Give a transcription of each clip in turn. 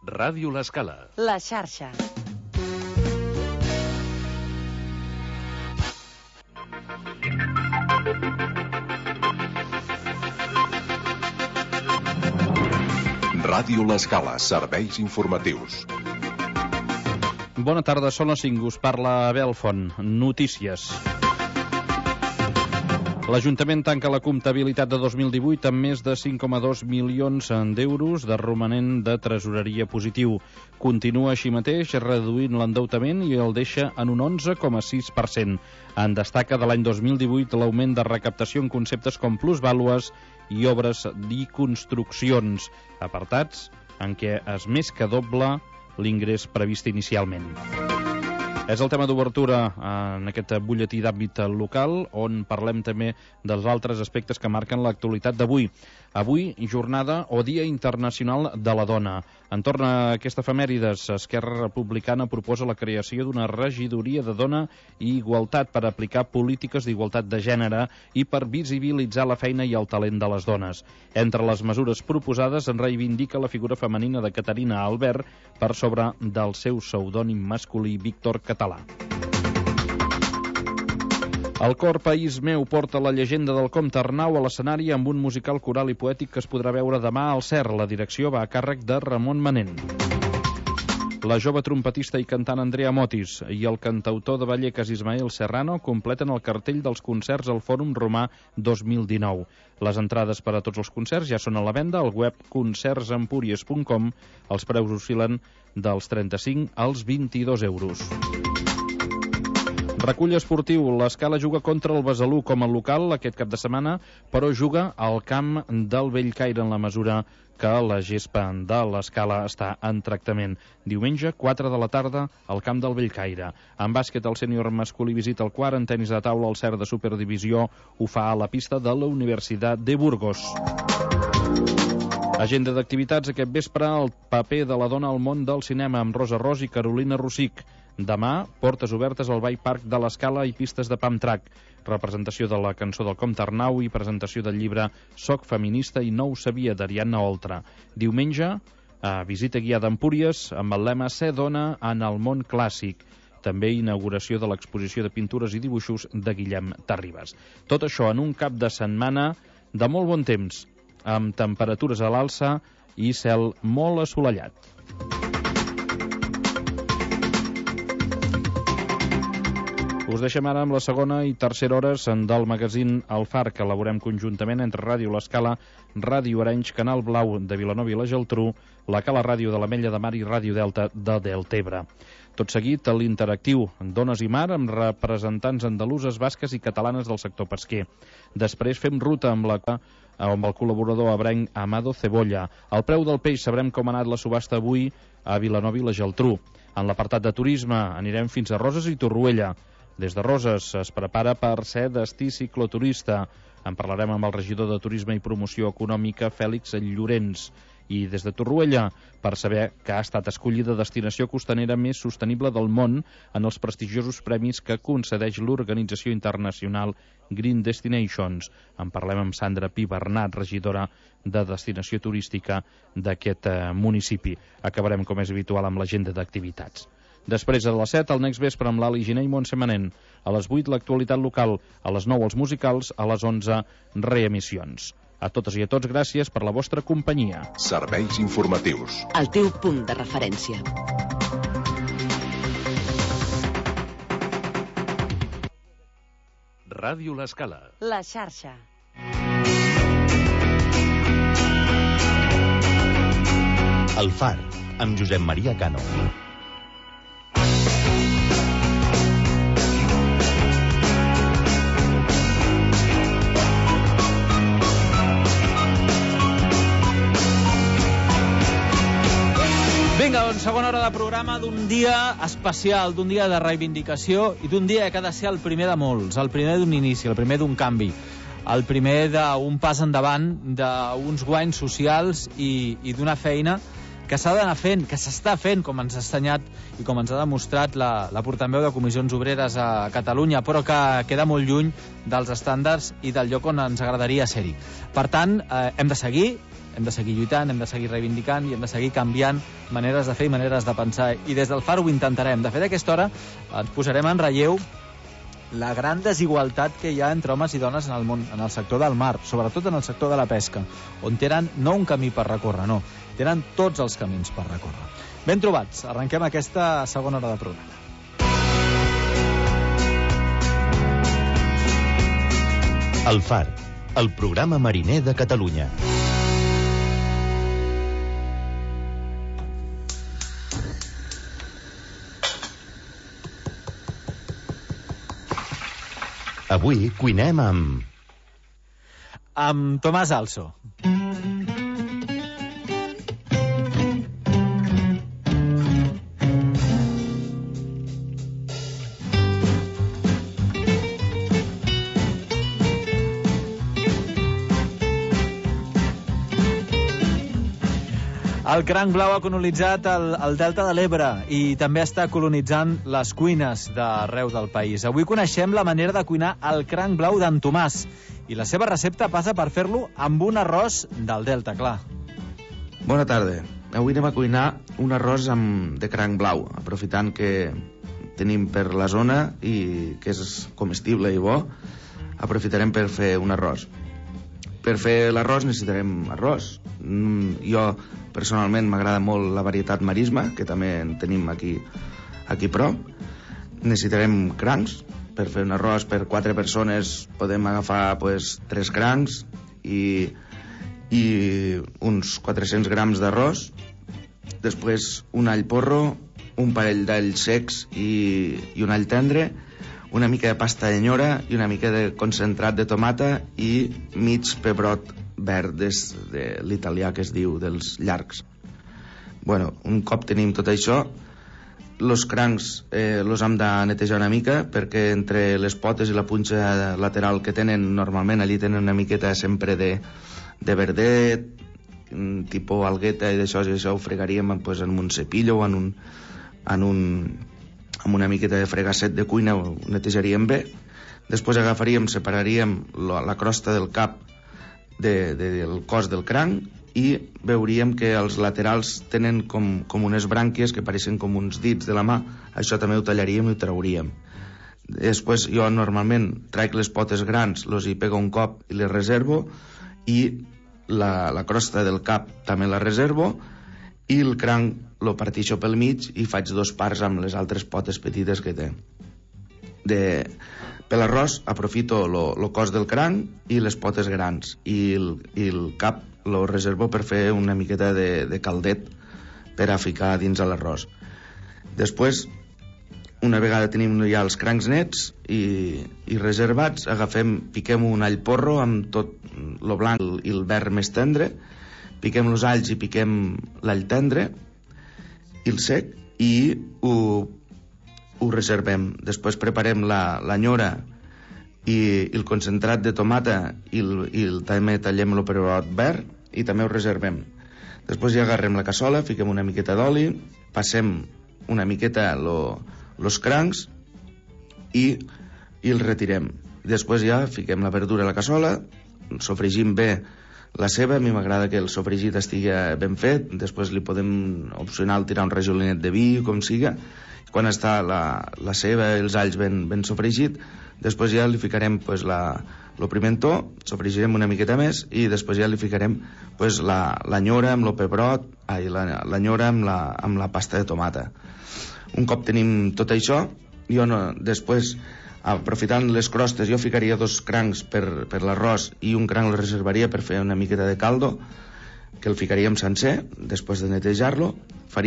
Ràdio L'Escala. La xarxa. Ràdio L'Escala, serveis informatius. Bona tarda, són les 5, us parla Abel Font. Notícies. L'Ajuntament tanca la comptabilitat de 2018 amb més de 5,2 milions d'euros de romanent de tresoreria positiu. Continua així mateix reduint l'endeutament i el deixa en un 11,6%. En destaca de l'any 2018 l'augment de recaptació en conceptes com plusvàlues i obres i construccions, apartats en què és més que doble l'ingrés previst inicialment. És el tema d'obertura en aquest butlletí d'àmbit local, on parlem també dels altres aspectes que marquen l'actualitat d'avui. Avui, jornada o Dia Internacional de la Dona. Entorn a aquesta efemèrides, Esquerra Republicana proposa la creació d'una regidoria de dona i igualtat per aplicar polítiques d'igualtat de gènere i per visibilitzar la feina i el talent de les dones. Entre les mesures proposades en reivindica la figura femenina de Caterina Albert per sobre del seu pseudònim masculí Víctor Català. El cor País Meu porta la llegenda del comte Arnau a l'escenari amb un musical coral i poètic que es podrà veure demà al CER. La direcció va a càrrec de Ramon Manent. La jove trompetista i cantant Andrea Motis i el cantautor de Vallecas Ismael Serrano completen el cartell dels concerts al Fòrum Romà 2019. Les entrades per a tots els concerts ja són a la venda al web concertsempúries.com. Els preus oscil·len dels 35 als 22 euros. Recull esportiu. L'Escala juga contra el Besalú com a local aquest cap de setmana, però juga al camp del Bellcaire en la mesura que la gespa de l'Escala està en tractament. Diumenge, 4 de la tarda, al camp del Bellcaire. En bàsquet, el sènior masculí visita el quart. En tenis de taula, el CER de Superdivisió ho fa a la pista de la Universitat de Burgos. Agenda d'activitats aquest vespre, el paper de la dona al món del cinema amb Rosa Ros i Carolina Rossic. Demà, portes obertes al Bike Park de l'Escala i pistes de pump track. Representació de la cançó del comte Arnau i presentació del llibre Soc feminista i no ho sabia, d'Ariadna Oltra. Diumenge, visita guiada a Empúries amb el lema Ser dona en el món clàssic. També inauguració de l'exposició de pintures i dibuixos de Guillem Terribas. Tot això en un cap de setmana de molt bon temps, amb temperatures a l'alça i cel molt assolellat. Us deixem ara amb la segona i tercera hores del magazín El Far, que elaborem conjuntament entre Ràdio L'Escala, Ràdio Arenys, Canal Blau de Vilanova i la Geltrú, la Cala Ràdio de l'Ametlla de Mar i Ràdio Delta de Deltebre. Tot seguit, l'interactiu Dones i Mar amb representants andaluses, basques i catalanes del sector pesquer. Després fem ruta amb el col·laborador abrenc Amado Cebolla. Al preu del peix sabrem com ha anat la subhasta avui a Vilanova i la Geltrú. En l'apartat de turisme anirem fins a Roses i Torroella. Des de Roses es prepara per ser destí cicloturista. En parlarem amb el regidor de Turisme i Promoció Econòmica, Fèlix Llorenç. I des de Torroella, per saber que ha estat escollida destinació costanera més sostenible del món en els prestigiosos premis que concedeix l'organització internacional Green Destinations. En parlem amb Sandra Pi Bernat, regidora de Destinació Turística d'aquest municipi. Acabarem, com és habitual, amb l'agenda d'activitats. Després, a les 7, al Next Vespre amb l'Ali Giner i Montse Manent. A les 8, l'actualitat local. A les 9, els musicals. A les 11, reemissions. A totes i a tots, gràcies per la vostra companyia. Serveis informatius. El teu punt de referència. Ràdio L'Escala. La xarxa. El Far, amb Josep Maria Cano. Vinga, doncs, segona hora de programa d'un dia especial, d'un dia de reivindicació i d'un dia que ha de ser el primer de molts, el primer d'un inici, el primer d'un canvi, el primer d'un pas endavant, d'uns guanys socials i d'una feina que s'ha d'anar fent, que s'està fent, com ens ha assenyat i com ens ha demostrat la portaveu de Comissions Obreres a Catalunya, però que queda molt lluny dels estàndards i del lloc on ens agradaria ser-hi. Per tant, hem de seguir, hem de seguir lluitant, hem de seguir reivindicant i hem de seguir canviant maneres de fer i maneres de pensar. I des del Far ho intentarem. De fet, a aquesta hora ens posarem en relleu la gran desigualtat que hi ha entre homes i dones en el món, en el sector del mar, sobretot en el sector de la pesca, on tenen no un camí per recórrer, no, tenen tots els camins per recórrer. Ben trobats, arrenquem aquesta segona hora de programa. El Far, el programa mariner de Catalunya. Avui cuinem amb Tomàs Also. El cranc blau ha colonitzat el delta de l'Ebre i també està colonitzant les cuines d'arreu del país. Avui coneixem la manera de cuinar el cranc blau d'en Tomàs i la seva recepta passa per fer-lo amb un arròs del delta, clar. Bona tarda. Avui anem a cuinar un arròs de cranc blau, aprofitant que tenim per la zona i que és comestible i bo, aprofitarem per fer un arròs. Per fer l'arròs necessitarem arròs. Jo, personalment, m'agrada molt la varietat marisma, que també en tenim aquí prop. Necessitarem crancs. Per fer un arròs per 4 persones podem agafar 3 crancs i uns 400 grams d'arròs. Després un all porro, un parell d'alls secs i un all tendre, una mica de pasta de nyora i una mica de concentrat de tomata i mig pebrot verd de l'italià que es diu, dels llargs. Bueno, un cop tenim tot això, els crancs els hem de netejar una mica perquè entre les potes i la punxa lateral que tenen, normalment allí tenen una miqueta sempre de verdet, tipus algueta i d'això, i això ho fregaríem en un cepillo o amb una miqueta de fregasset de cuina, ho netejaríem bé. Després separaríem la crosta del cap del cos del cranc i veuríem que els laterals tenen com unes brànquies que pareixen com uns dits de la mà. Això també ho tallaríem i ho trauríem. Després jo normalment traic les potes grans, los hi pego un cop i les reservo, i la crosta del cap també la reservo, i el cranc lo partixo pel mig i faig 2 parts amb les altres potes petites que té. Per l'arròs aprofito el cos del cranc i les potes grans, i el cap lo reservo per fer una miqueta de caldet per a ficar dins a l'arròs. Després, una vegada tenim ja els crancs nets i reservats, piquem un all porro amb tot lo blanc i el verd més tendre, piquem els alls i piquem l'all tendre i el sec i ho reservem. Després preparem la nyora i el concentrat de tomata i també tallem el pebrot verd i també ho reservem. Després ja agarrem la cassola, fiquem una miqueta d'oli, passem una miqueta los crancs i el retirem. Després ja fiquem la verdura a la cassola, sofregim bé la ceba. A mi m'agrada que el sofregit estigui ben fet. Després li podem opcional tirar un rajolinet de vi, com siga. Quan està la ceba i els alls ben sofregit, després ja li ficarem el pimentó, sofregirem una miqueta més i després ja li ficarem la nyora amb el pebrot, la nyora amb la pasta de tomata. Un cop tenim tot això, després, aprofitant les crostes, jo ficaria 2 crancs per l'arròs i un cranc el reservaria per fer una miqueta de caldo, que el ficaríem sencer després de netejar-lo.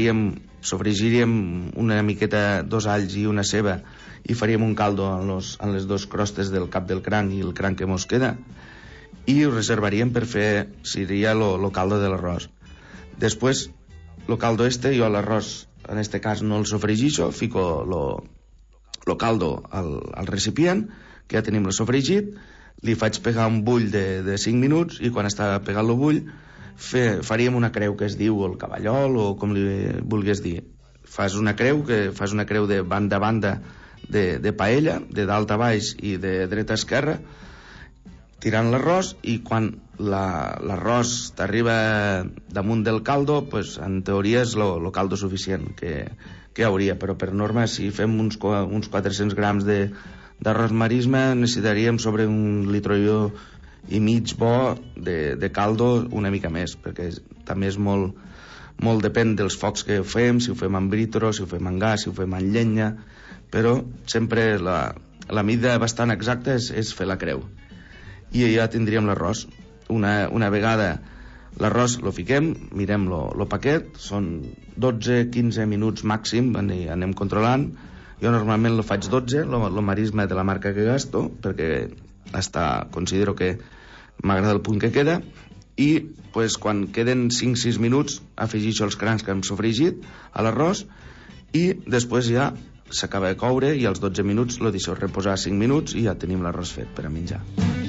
Sofregiríem una miqueta 2 alls i una ceba i faríem un caldo en les 2 crostes del cap del cranc i el cranc que mos queda, i ho reservaríem per fer, seria el caldo de l'arròs. Després, el caldo jo l'arròs, en este cas no el sofregixo, fico el caldo al recipient, que ja tenim el sofregit, li faig pegar un bull de 5 minuts i quan està pegat el bull faríem una creu que es diu el cavallol o com li vulguis dir. Fas una creu de banda a banda de paella, de dalt a baix i de dreta a esquerra, tirant l'arròs, i quan l'arròs t'arriba damunt del caldo, pues, en teoria és el caldo suficient que hi hauria, però per norma si fem uns 400 grams d'arròs marisma necessitaríem sobre 1,5 litres bo de caldo, una mica més, perquè també és molt depèn dels focs que ho fem, si ho fem amb britro, si ho fem amb gas, si ho fem amb llenya, però sempre la mida bastant exacta és fer la creu. I ja tindríem l'arròs. Una vegada l'arròs lo fiquem, mirem lo paquet, són 12-15 minuts màxim, anem controlant. Jo normalment lo faig 12, lo marisma de la marca que gasto, perquè considero que m'agrada el punt que queda, i pues, quan queden 5-6 minuts afegeixo els crancs que hem sofregit a l'arròs i després ja s'acaba de coure i als 12 minuts lo deixo reposar 5 minuts i ja tenim l'arròs fet per a menjar.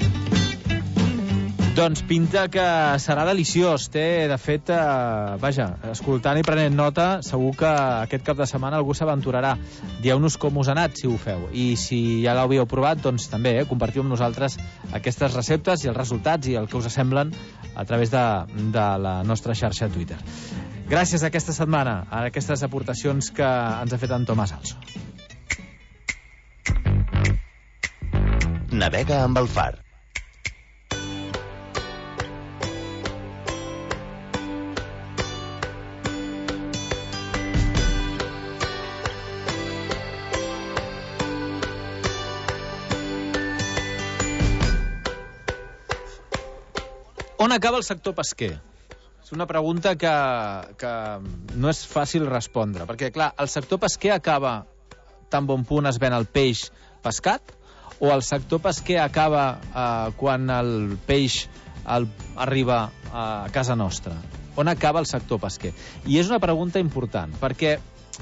Doncs pinta que serà deliciós. De fet, escoltant i prenent nota, segur que aquest cap de setmana algú s'aventurarà. Dieu-nos com us ha anat, si ho feu. I si ja l'hauríeu provat, doncs també compartiu amb nosaltres aquestes receptes i els resultats i el que us semblen a través de la nostra xarxa a Twitter. Gràcies aquesta setmana a aquestes aportacions que ens ha fet en Tomàs Also. Navega amb el far. On acaba el sector pesquer? És una pregunta que no és fàcil respondre, perquè, clar, el sector pesquer acaba tan bon punt es ven el peix pescat, o el sector pesquer acaba quan el peix arriba a casa nostra? On acaba el sector pesquer? I és una pregunta important, perquè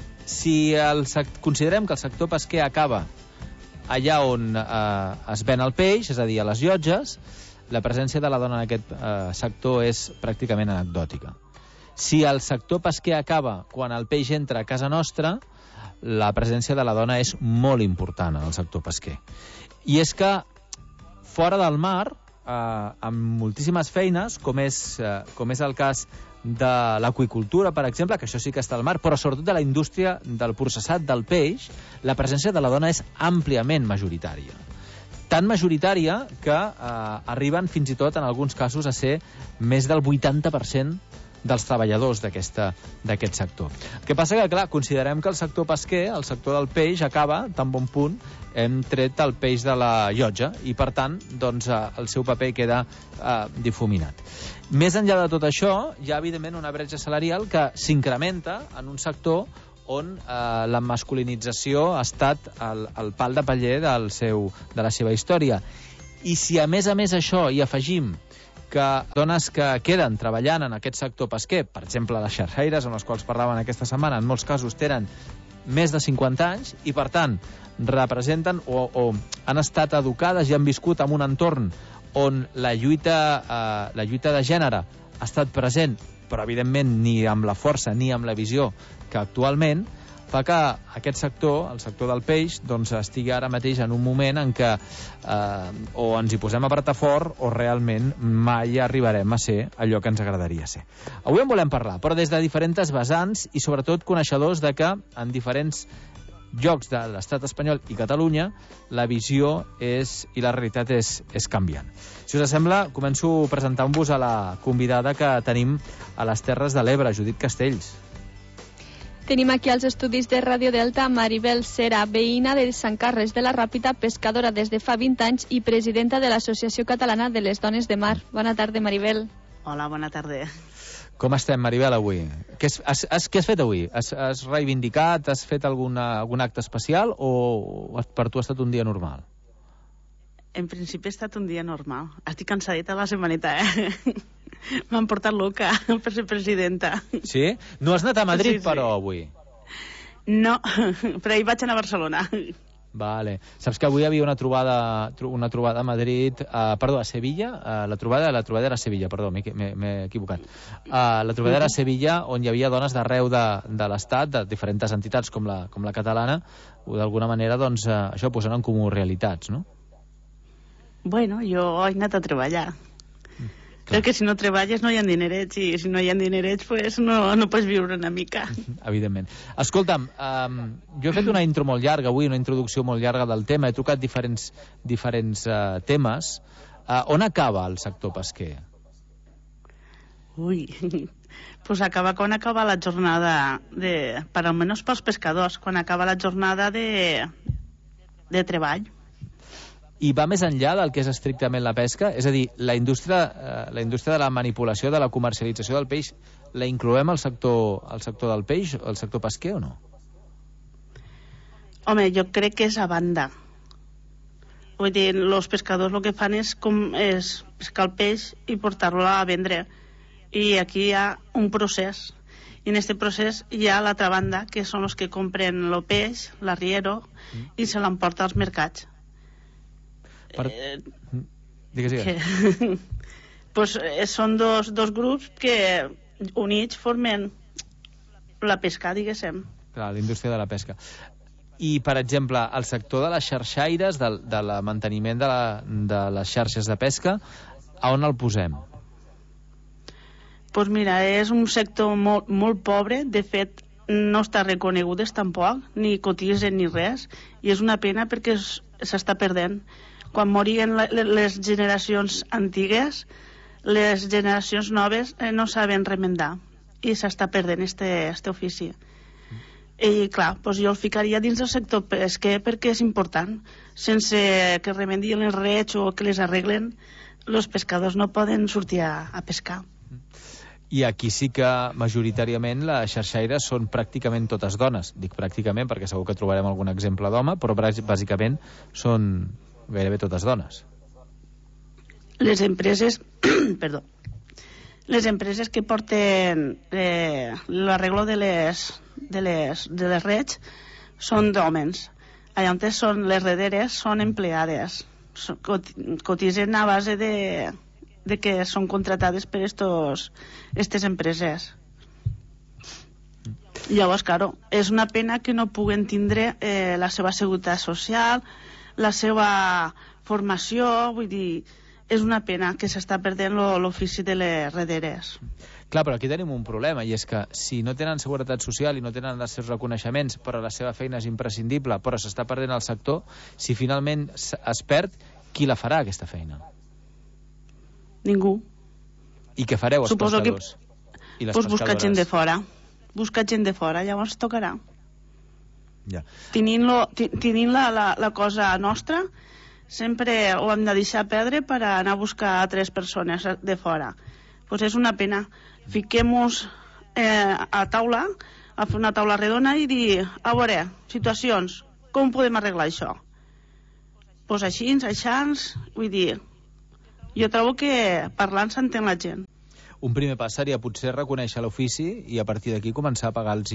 si considerem que el sector pesquer acaba allà on es ven el peix, és a dir, a les llotges, la presència de la dona en aquest sector és pràcticament anecdòtica. Si el sector pesquer acaba quan el peix entra a casa nostra, la presència de la dona és molt important en el sector pesquer. I és que fora del mar, amb moltíssimes feines, com és el cas de l'aqüicultura, per exemple, que això sí que està al mar, però sobretot de la indústria del processat del peix, la presència de la dona és àmpliament majoritària. Tan majoritària que arriben fins i tot, en alguns casos, a ser més del 80% dels treballadors d'aquest sector. El que passa que, clar, considerem que el sector pesquer, el sector del peix, acaba tan bon punt, hem tret el peix de la llotja i, per tant, doncs, el seu paper queda difuminat. Més enllà de tot això, hi ha, evidentment, una bretxa salarial que s'incrementa en un sector on la masculinització ha estat el pal de paller de la seva història. I si a més això hi afegim que dones que queden treballant en aquest sector pesquer, per exemple les xarxaires, amb les quals parlaven aquesta setmana, en molts casos tenen més de 50 anys i, per tant, representen o han estat educades i han viscut en un entorn on la lluita de gènere ha estat present, però evidentment ni amb la força ni amb la visió que actualment, fa que aquest sector, el sector del peix, doncs estigui ara mateix en un moment en què o ens hi posem a apretar fort o realment mai arribarem a ser allò que ens agradaria ser. Avui en volem parlar, però des de diferents vessants i sobretot coneixedors de que en diferents llocs de l'estat espanyol i Catalunya la visió i la realitat és canviant. Si us sembla, començo presentant-vos a la convidada que tenim a les Terres de l'Ebre, Judit Castells. Tenim aquí als estudis de Ràdio Delta Maribel Cera, veïna de Sant Carles de la Ràpita, pescadora des de fa 20 anys i presidenta de l'Associació Catalana de les Dones de Mar. Bona tarda, Maribel. Hola, bona tarda. Com estem, Maribel, avui? Què has fet avui? Has reivindicat? Has fet algun acte especial o per tu ha estat un dia normal? En principi ha estat un dia normal. Estic cansadeta la setmaneta, M'han portat loca per ser presidenta. Sí? No has anat a Madrid, sí. Però, avui? No, però ahir vaig anar a Barcelona. Vale. Saps que avui hi havia una trobada a Madrid, a Sevilla, la trobada era a Sevilla, perdó, m'he equivocat. La trobada era a Sevilla, on hi havia dones d'arreu de l'Estat, de diferents entitats com la catalana, d'alguna manera, doncs, això posant en comú realitats, no? Bueno, jo he anat a treballar. Perquè si no treballes no hi ha dinerets, i si no hi ha dinerets pues no pots viure una mica. Evidentment. Escolta'm, jo he fet una intro molt llarga avui, una introducció molt llarga del tema, he tocat diferents temes. On acaba el sector pesquer? Ui, pues acaba quan acaba la jornada per almenys pels pescadors, quan acaba la jornada de treball. I va més enllà del que és estrictament la pesca? És a dir, la indústria de la manipulació, de la comercialització del peix, la incloem al sector del peix, al sector pesquer o no? Home, jo crec que és a banda. Vull dir, els pescadors el que fan és pescar el peix i portar-lo a vendre. I aquí hi ha un procés. I en aquest procés hi ha l'altra banda, que són els que compren el peix, l'arriero, i se l'emporta als mercats. Digues. Pues són dos grups que units formen la pesca, diguéssim. Clar, la indústria de la pesca. I, per exemple, el sector de les xarxaires, del manteniment de les xarxes de pesca, a on el posem? Pues mira, és un sector molt, molt pobre, de fet no està reconegut tampoc, ni cotitzen ni res, i és una pena perquè s'està perdent. Quan morien les generacions antigues, les generacions noves no saben remendar i s'està perdent este ofici. I clar, doncs jo el ficaria dins del sector pesquer perquè és important. Sense que remendien els rets o que les arreglen, els pescadors no poden sortir a pescar. I aquí sí que majoritàriament les xarxaires són pràcticament totes dones. Dic pràcticament perquè segur que trobarem algun exemple d'home, però bàsicament són gairebé totes dones. Les empreses perdó, les empreses que porten l'arreglo de les rets són d'homes. Allà on són les rederes són empleades, cotitzen a base de que són contratades per aquestes empreses. Llavors, claro, és una pena que no puguen tindre la seva seguretat social, la seva formació, vull dir, és una pena que s'està perdent l'ofici de les rederes. Clar, però aquí tenim un problema, i és que si no tenen seguretat social i no tenen els seus reconeixements, però la seva feina és imprescindible, però s'està perdent el sector, si finalment es perd, qui la farà, aquesta feina? Ningú. I què fareu, els pescadors? I les pescadores? Buscar gent de fora. Buscar gent de fora, llavors tocarà. Ja. Tenint la cosa nostra, sempre ho hem de deixar perdre per anar a buscar altres persones de fora. Pues és una pena. Fiquem-nos a taula, a fer una taula redona i dir, a veure, situacions, com podem arreglar això? Pues així, vull dir, jo trobo que parlant s'entén la gent. Un primer pas seria potser reconèixer l'ofici i a partir d'aquí començar a pagar-los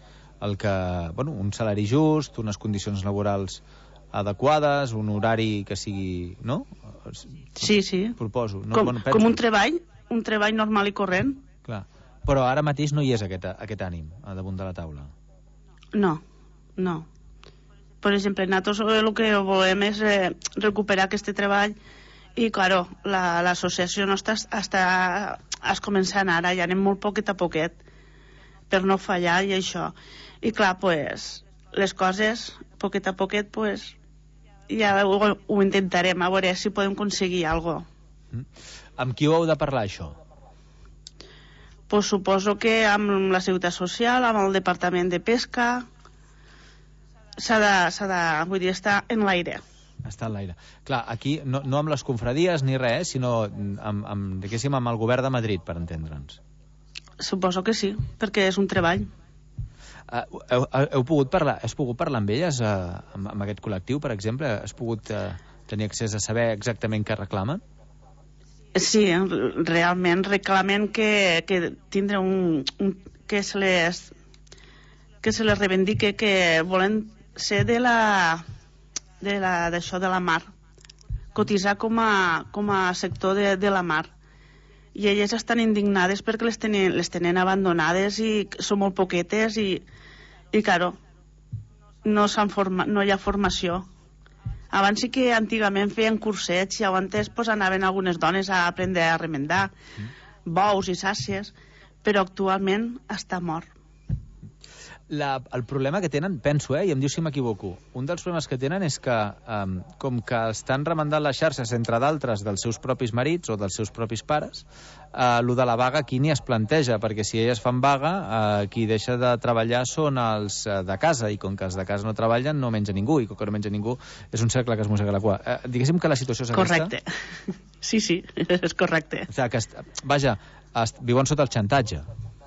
un salari just, unes condicions laborals adequades, un horari que sigui, no? Sí. Proposo. No? Com un treball normal i corrent. Clar. Però ara mateix no hi és aquest ànim a damunt de la taula. No. Per exemple, nosaltres el que volem és recuperar aquest treball i, claro, l'associació nostra està començant ara, ja anem molt poquet a poquet per no fallar i això. I clar, pues, les coses, poquet a poquet, pues, ja ho intentarem, a veure si podem aconseguir alguna cosa. Amb qui ho heu de parlar, això? Pues suposo que amb la Seguretat Social, amb el Departament de Pesca, s'ha de, vull dir, està en l'aire. Està en l'aire. Clar, aquí no amb les confradies ni res, sinó amb el govern de Madrid, per entendre'ns. Suposo que sí, perquè és un treball. Heu pogut parlar amb elles, amb aquest col·lectiu, per exemple? Has pogut tenir accés a saber exactament què reclamen? Sí, realment reclamen que tindre que se les reivindique, que volen ser d'això de la mar, cotitzar com a sector de la mar, i elles estan indignades perquè les tenen abandonades i són molt poquetes i claro, no hi ha formació. Abans sí que antigament feien cursets i abans pues, anaven algunes dones a aprendre a remendar bous i sàcies, però actualment està mort. El problema que tenen, penso, i em diu si m'equivoco, un dels problemes que tenen és que, com que estan remendant les xarxes, entre d'altres, dels seus propis marits o dels seus propis pares, lo de la vaga aquí ni es planteja, perquè si elles fan vaga, qui deixa de treballar són els de casa, i com que els de casa no treballen, no menja ningú, i com que no menja ningú, és un cercle que es mossega la cua. Diguéssim que la situació és aquesta? Correcte. Sí, és correcte. O sigui, que, vaja, viuen sota el xantatge.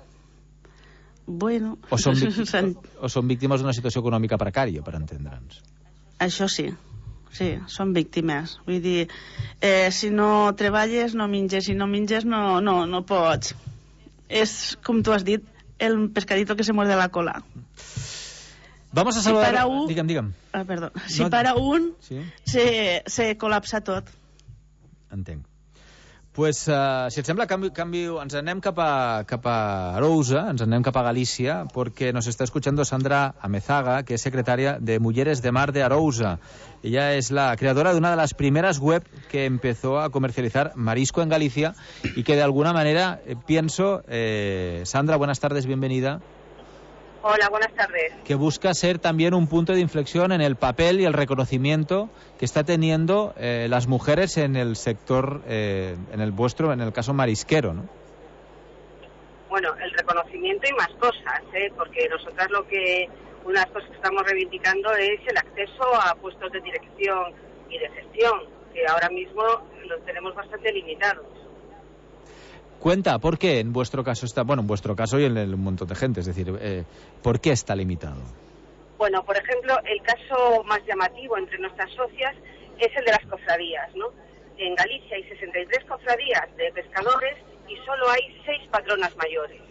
Bueno, o són víctimes d'una situació econòmica precària, per entendre'ns. Això sí, són víctimes. Vull dir, si no treballes, no menges, si no menges, no pots. És, com tu has dit, el pescadito que se muerde la cola. Vamos a saludar... Digue'm. Perdó. Si para un, se col·lapsa tot. Entenc. Pues, si et sembla, ens anem cap a Arousa, ens anem cap a Galícia, porque nos está escuchando Sandra Amezaga, que es secretaria de Mujeres de Mar de Arousa. Ella es la creadora de una de las primeras web que empezó a comercializar marisco en Galicia y que de alguna manera, pienso, Sandra, buenas tardes, bienvenida. Hola, buenas tardes. Que busca ser también un punto de inflexión en el papel y el reconocimiento que está teniendo las mujeres en el sector, en el caso marisquero, ¿no? Bueno, el reconocimiento y más cosas, porque nosotras una de las cosas que estamos reivindicando es el acceso a puestos de dirección y de gestión, que ahora mismo los tenemos bastante limitados. Cuenta, ¿por qué en vuestro caso está, bueno, en vuestro caso y en un montón de gente, es decir, ¿por qué está limitado? Bueno, por ejemplo, el caso más llamativo entre nuestras socias es el de las cofradías, ¿no? En Galicia hay 63 cofradías de pescadores y solo hay 6 patronas mayores.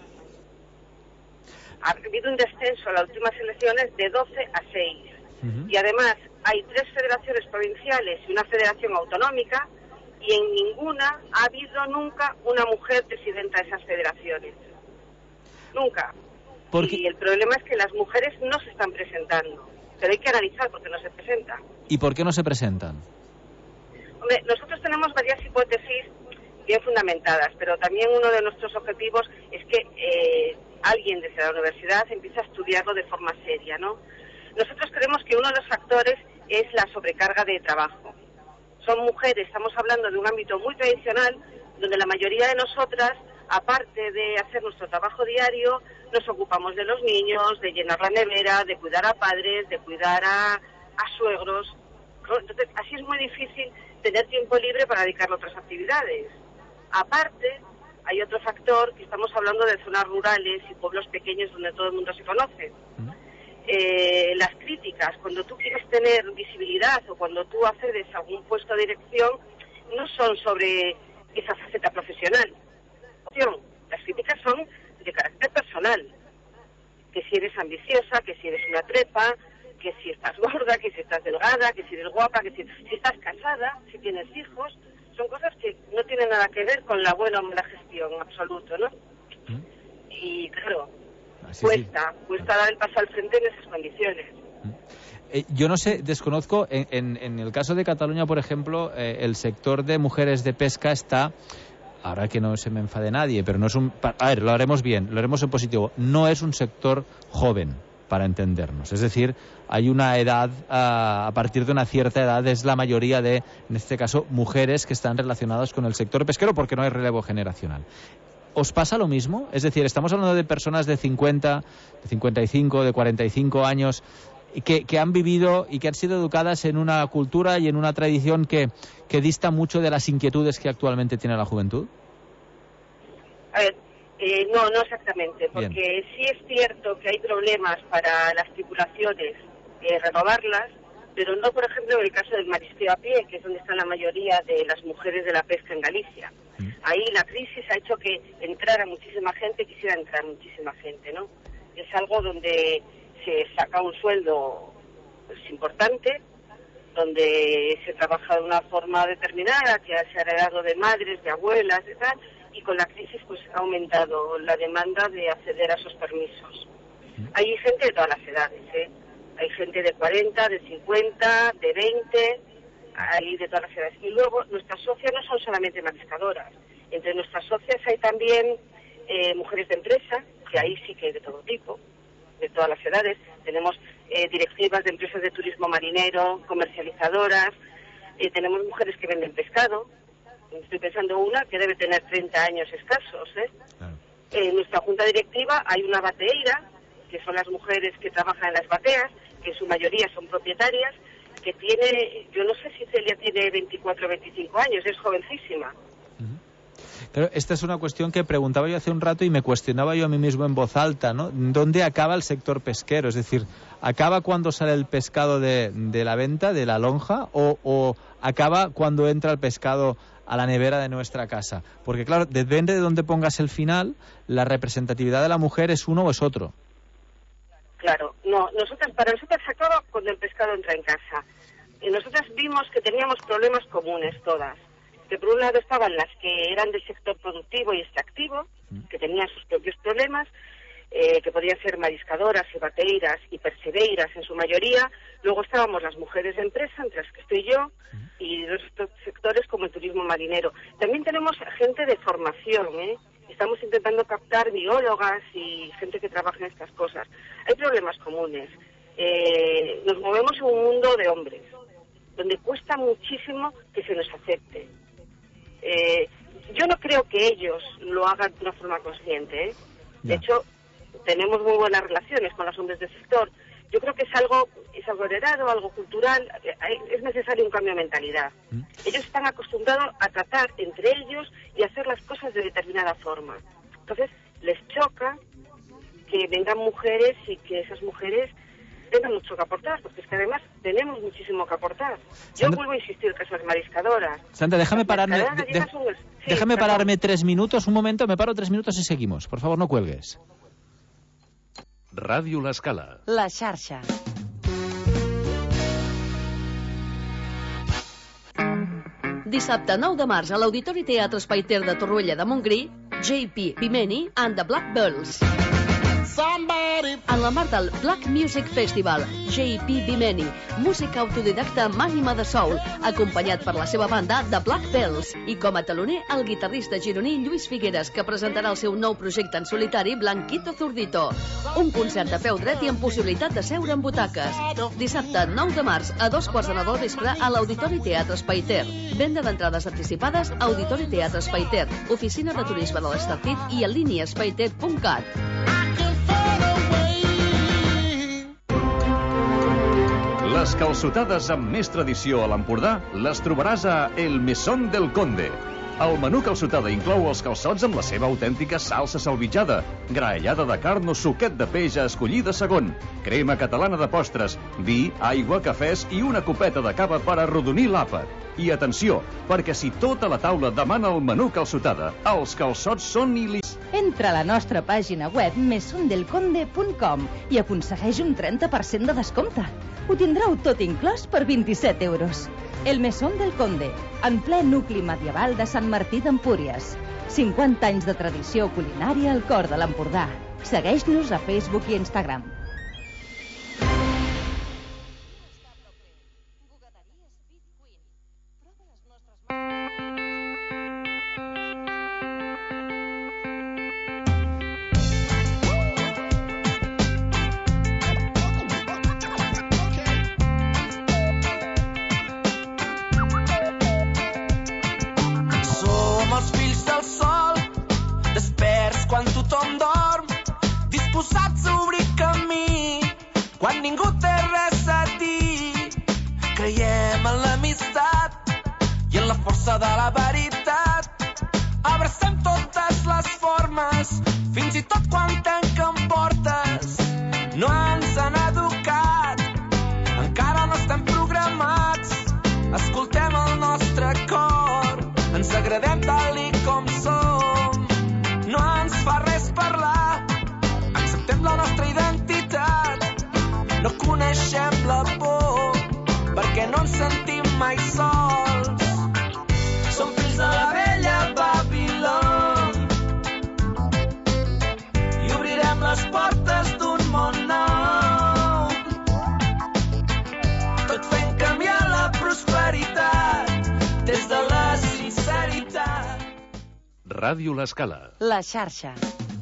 Ha habido un descenso en las últimas elecciones de 12 a 6. Y además hay 3 federaciones provinciales y una federación autonómica, y en ninguna ha habido nunca una mujer presidenta de esas federaciones. Nunca. Y el problema es que las mujeres no se están presentando. Pero hay que analizar por qué no se presentan. ¿Y por qué no se presentan? Hombre, nosotros tenemos varias hipótesis bien fundamentadas, pero también uno de nuestros objetivos es que alguien desde la universidad empiece a estudiarlo de forma seria, ¿no? Nosotros creemos que uno de los factores es la sobrecarga de trabajo. Son mujeres, estamos hablando de un ámbito muy tradicional, donde la mayoría de nosotras, aparte de hacer nuestro trabajo diario, nos ocupamos de los niños, de llenar la nevera, de cuidar a padres, de cuidar a suegros. Entonces, así es muy difícil tener tiempo libre para dedicarlo a otras actividades. Aparte, hay otro factor, que estamos hablando de zonas rurales y pueblos pequeños donde todo el mundo se conoce. Las críticas, cuando tú quieres tener visibilidad o cuando tú accedes a algún puesto de dirección, no son sobre esa faceta profesional. Las críticas son de carácter personal. Que si eres ambiciosa, que si eres una trepa, que si estás gorda, que si estás delgada, que si eres guapa, que si estás casada, si tienes hijos. Son cosas que no tienen nada que ver con la buena o mala gestión, en absoluto, ¿no? Y claro, cuesta dar el paso al frente en esas condiciones. Yo no sé, desconozco, en el caso de Cataluña, por ejemplo, el sector de mujeres de pesca está, ahora que no se me enfade nadie, pero no es un... A ver, lo haremos bien, lo haremos en positivo, no es un sector joven, para entendernos. Es decir, hay una edad, a partir de una cierta edad, es la mayoría de, en este caso, mujeres que están relacionadas con el sector pesquero porque no hay relevo generacional. ¿Os pasa lo mismo? Es decir, estamos hablando de personas de 50, de 55, de 45 años que han vivido y que han sido educadas en una cultura y en una tradición que dista mucho de las inquietudes que actualmente tiene la juventud. A ver, no exactamente, porque bien. Sí es cierto que hay problemas para las tripulaciones renovarlas, pero no, por ejemplo, en el caso del marisqueo a pie, que es donde están la mayoría de las mujeres de la pesca en Galicia. Ahí la crisis ha hecho que entrara muchísima gente, quisiera entrar muchísima gente, ¿no? Es algo donde se saca un sueldo importante, donde se trabaja de una forma determinada, que se ha heredado de madres, de abuelas, de tal, y con la crisis pues ha aumentado la demanda de acceder a esos permisos. Hay gente de todas las edades, Hay gente de 40, de 50, de 20, ahí de todas las edades. Y luego, nuestras socias no son solamente mariscadoras. Entre nuestras socias hay también mujeres de empresa, que ahí sí que hay de todo tipo, de todas las edades. Tenemos directivas de empresas de turismo marinero, comercializadoras, tenemos mujeres que venden pescado. Estoy pensando una que debe tener 30 años escasos, Claro. En nuestra junta directiva hay una bateíra, que son las mujeres que trabajan en las bateas, que en su mayoría son propietarias, que tiene, yo no sé si Celia tiene 24 o 25 años, es jovencísima. Claro, esta es una cuestión que preguntaba yo hace un rato y me cuestionaba yo a mí mismo en voz alta, ¿no? ¿Dónde acaba el sector pesquero? Es decir, ¿acaba cuando sale el pescado de la venta, de la lonja, o acaba cuando entra el pescado a la nevera de nuestra casa? Porque claro, depende de dónde pongas el final, la representatividad de la mujer es uno o es otro. Claro, no, para nosotras se acaba cuando el pescado entra en casa. Y nosotras vimos que teníamos problemas comunes todas. Que por un lado estaban las que eran del sector productivo y extractivo, que tenían sus propios problemas, que podían ser mariscadoras y bateiras y percebeiras en su mayoría. Luego estábamos las mujeres de empresa, entre las que estoy yo, y otros sectores como el turismo marinero. También tenemos gente de formación, Estamos intentando captar biólogas y gente que trabaja en estas cosas. Hay problemas comunes. Nos movemos en un mundo de hombres, donde cuesta muchísimo que se nos acepte. Yo no creo que ellos lo hagan de una forma consciente, De hecho, tenemos muy buenas relaciones con los hombres del sector. Yo creo que es algo heredado, algo cultural. Es necesario un cambio de mentalidad. Ellos están acostumbrados a tratar entre ellos y hacer las cosas de determinada forma. Entonces, les choca que vengan mujeres y que esas mujeres tengan mucho que aportar, porque es que además tenemos muchísimo que aportar. Yo vuelvo a insistir que son las mariscadoras. Sandra, déjame pararme. Déjame pararme 3 minutos, un momento, me paro 3 minutos y seguimos. Por favor, no cuelgues. Ràdio L'Escala. La xarxa. Dissabte 9 de març a l'Auditori Teatre Espai Ter de Torroella de Montgrí, J.P. Bimeni and the Black Girls. En la marc del Black Music Festival, J.P. Bimeni, música autodidacta amb ànima de soul, acompanyat per la seva banda The Black Bells, i com a taloner el guitarrista gironí Lluís Figueres, que presentarà el seu nou projecte en solitari Blanquito Zurdito. Un concert de peu dret i amb possibilitat de seure en butaques. Dissabte 9 de març a 2:15 del vespre a l'Auditori Teatre Espai Ter. Venda d'entrades anticipades a Auditori Teatre Espai Ter, Oficina de Turisme de l'Estartit i en línia espaiter.cat. Les calçotades amb més tradició a l'Empordà les trobaràs a El Mesón del Conde. El menú calçotada inclou els calçots amb la seva autèntica salsa salvitjada, graellada de carn o suquet de peix a escollir de segon, crema catalana de postres, vi, aigua, cafès i una copeta de cava per arrodonir l'àpat. I atenció, perquè si tota la taula demana el menú calçotada, els calçots són il·lis. Entra a la nostra pàgina web mesondelconde.com i aconsegueix un 30% de descompte. Ho tindreu tot inclòs per 27 euros. El Mesón del Conde, en ple nucli medieval de Sant Martí d'Empúries. 50 anys de tradició culinària al cor de l'Empordà. Segueix-nos a Facebook i Instagram. Tot fent canviar la prosperitat. Ràdio L'Escala. La xarxa.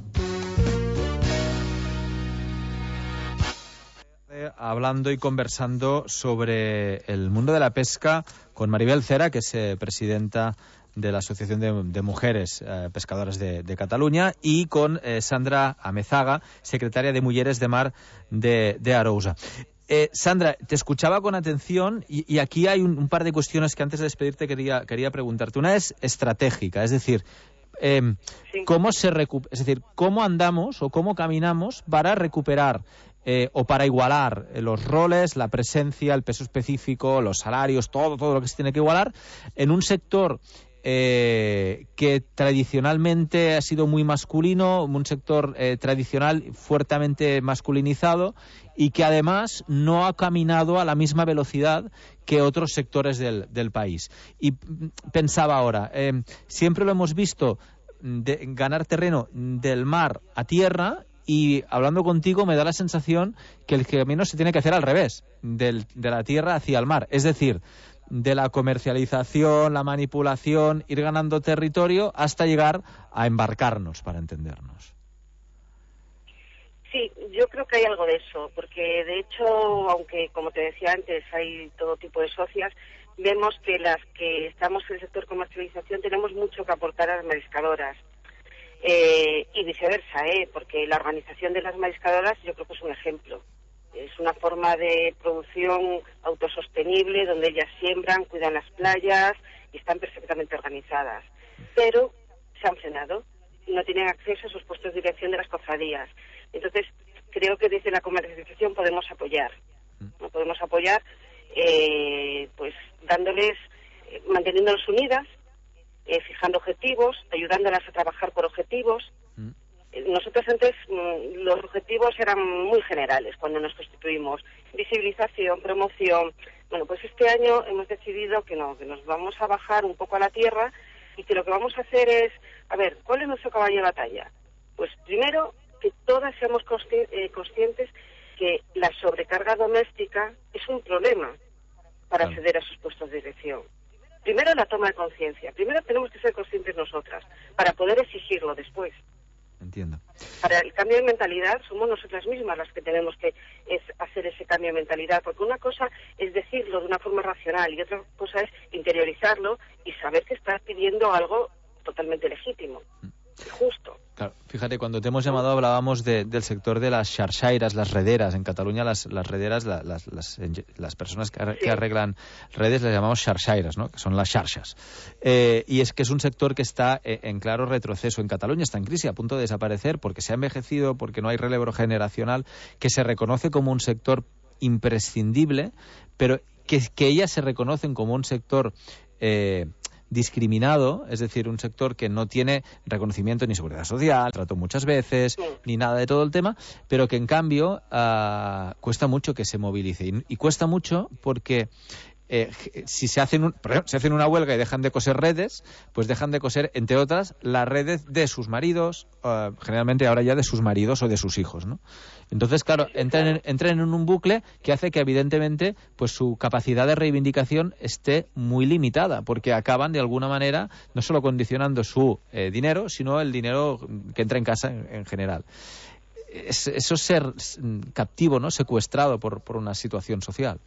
Hablando y conversando sobre el mundo de la pesca con Maribel Cera, que es presidenta de la Asociación de Mujeres Pescadoras de Cataluña, y con Sandra Amezaga, secretaria de Mujeres de Mar de Arousa. Sandra, te escuchaba con atención y aquí hay un par de cuestiones que antes de despedirte quería preguntarte. Una es estratégica, es decir, ¿cómo andamos o cómo caminamos para recuperar o para igualar los roles, la presencia, el peso específico, los salarios, todo lo que se tiene que igualar en un sector que tradicionalmente ha sido muy masculino, un sector tradicional fuertemente masculinizado y que además no ha caminado a la misma velocidad que otros sectores del país? Y pensaba ahora, siempre lo hemos visto ganar terreno del mar a tierra, y hablando contigo me da la sensación que el camino se tiene que hacer al revés, de la tierra hacia el mar. Es decir, de la comercialización, la manipulación, ir ganando territorio hasta llegar a embarcarnos, para entendernos. Sí, yo creo que hay algo de eso, porque de hecho, aunque como te decía antes, hay todo tipo de socias, vemos que las que estamos en el sector comercialización tenemos mucho que aportar a las mariscadoras. Y viceversa, porque la organización de las mariscadoras yo creo que es un ejemplo. Es una forma de producción autosostenible donde ellas siembran, cuidan las playas y están perfectamente organizadas. Pero se han frenado y no tienen acceso a sus puestos de dirección de las cofradías. Entonces, creo que desde la comercialización podemos apoyar. ¿No? Podemos apoyar pues dándoles, manteniéndolas unidas, fijando objetivos, ayudándolas a trabajar por objetivos. Nosotros antes los objetivos eran muy generales cuando nos constituimos. Visibilización, promoción. Bueno, pues este año hemos decidido que nos vamos a bajar un poco a la tierra y que lo que vamos a hacer es, a ver, ¿cuál es nuestro caballo de batalla? Pues primero, que todas seamos conscientes que la sobrecarga doméstica es un problema para acceder a sus puestos de dirección. Primero la toma de conciencia. Primero tenemos que ser conscientes nosotras para poder exigirlo después. Entiendo. Para el cambio de mentalidad somos nosotras mismas las que tenemos que hacer ese cambio de mentalidad, porque una cosa es decirlo de una forma racional y otra cosa es interiorizarlo y saber que estás pidiendo algo totalmente legítimo y justo. Claro, fíjate, cuando te hemos llamado hablábamos del sector de las xarxaires, las rederas. En Cataluña las rederas, las personas que arreglan redes las llamamos xarxaires, ¿no? Que son las xarxas. Y es que es un sector que está en claro retroceso. En Cataluña está en crisis, a punto de desaparecer, porque se ha envejecido, porque no hay relevo generacional, que se reconoce como un sector imprescindible, pero que ellas se reconocen como un sector discriminado, es decir, un sector que no tiene reconocimiento ni seguridad social, trato muchas veces, ni nada de todo el tema, pero que en cambio cuesta mucho que se movilice. Y cuesta mucho porque si se hacen una huelga y dejan de coser redes, pues dejan de coser, entre otras, las redes de sus maridos, generalmente ahora ya de sus maridos o de sus hijos, ¿no? Entonces, claro, entran en un bucle que hace que, evidentemente, pues su capacidad de reivindicación esté muy limitada, porque acaban, de alguna manera, no solo condicionando su dinero, sino el dinero que entra en casa en general. Eso es ser captivo, ¿no? Secuestrado por una situación social.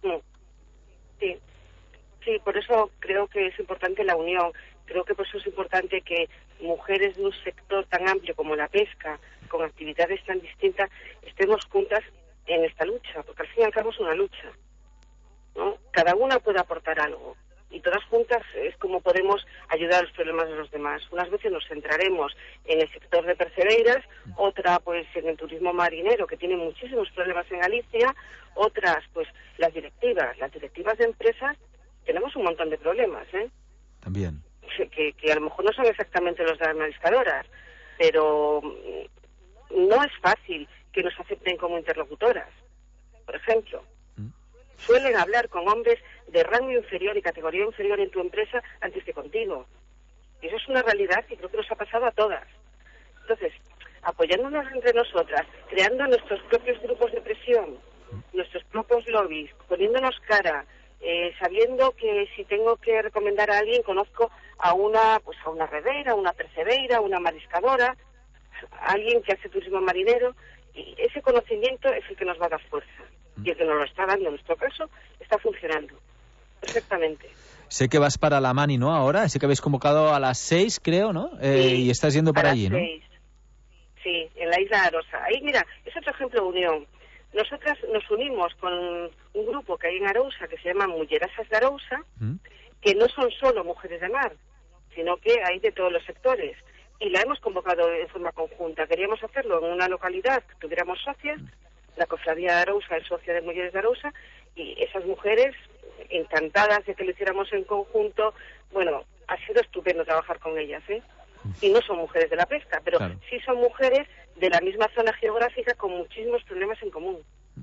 Sí, por eso creo que es importante la unión. Creo que por eso es importante que mujeres de un sector tan amplio como la pesca, con actividades tan distintas, estemos juntas en esta lucha, porque al fin y al cabo es una lucha, ¿no? Cada una puede aportar algo y todas juntas es como podemos ayudar a los problemas de los demás. Unas veces nos centraremos en el sector de percebeiras, otra pues en el turismo marinero, que tiene muchísimos problemas en Galicia, otras pues las directivas de empresas. Tenemos un montón de problemas, También. Que a lo mejor no son exactamente los de las mariscadoras, pero no es fácil que nos acepten como interlocutoras. Por ejemplo, suelen hablar con hombres de rango inferior y categoría inferior en tu empresa antes que contigo. Y eso es una realidad que creo que nos ha pasado a todas. Entonces, apoyándonos entre nosotras, creando nuestros propios grupos de presión, nuestros propios lobbies, poniéndonos cara, sabiendo que si tengo que recomendar a alguien, conozco a una redera, una percebeira, una mariscadora, alguien que hace turismo marinero, y ese conocimiento es el que nos va a dar fuerza. Y el que nos lo está dando, en nuestro caso, está funcionando perfectamente. Sé que vas para la Mani, ¿no? Ahora, sé que habéis convocado a las 6, creo, ¿no? Sí, y estás yendo para allí, ¿no? 6. Sí, en la isla de Arosa. Ahí, mira, es otro ejemplo de unión. Nosotras nos unimos con un grupo que hay en Arousa que se llama Mullerasas de Arousa, que no son solo mujeres de mar, sino que hay de todos los sectores. Y la hemos convocado en forma conjunta. Queríamos hacerlo en una localidad que tuviéramos socias. La Cofradía de Arousa es socia de Mujeres de Arousa, y esas mujeres, encantadas de que lo hiciéramos en conjunto. Bueno, ha sido estupendo trabajar con ellas, ¿eh? Y no son mujeres de la pesca, pero claro, sí son mujeres de la misma zona geográfica con muchísimos problemas en común.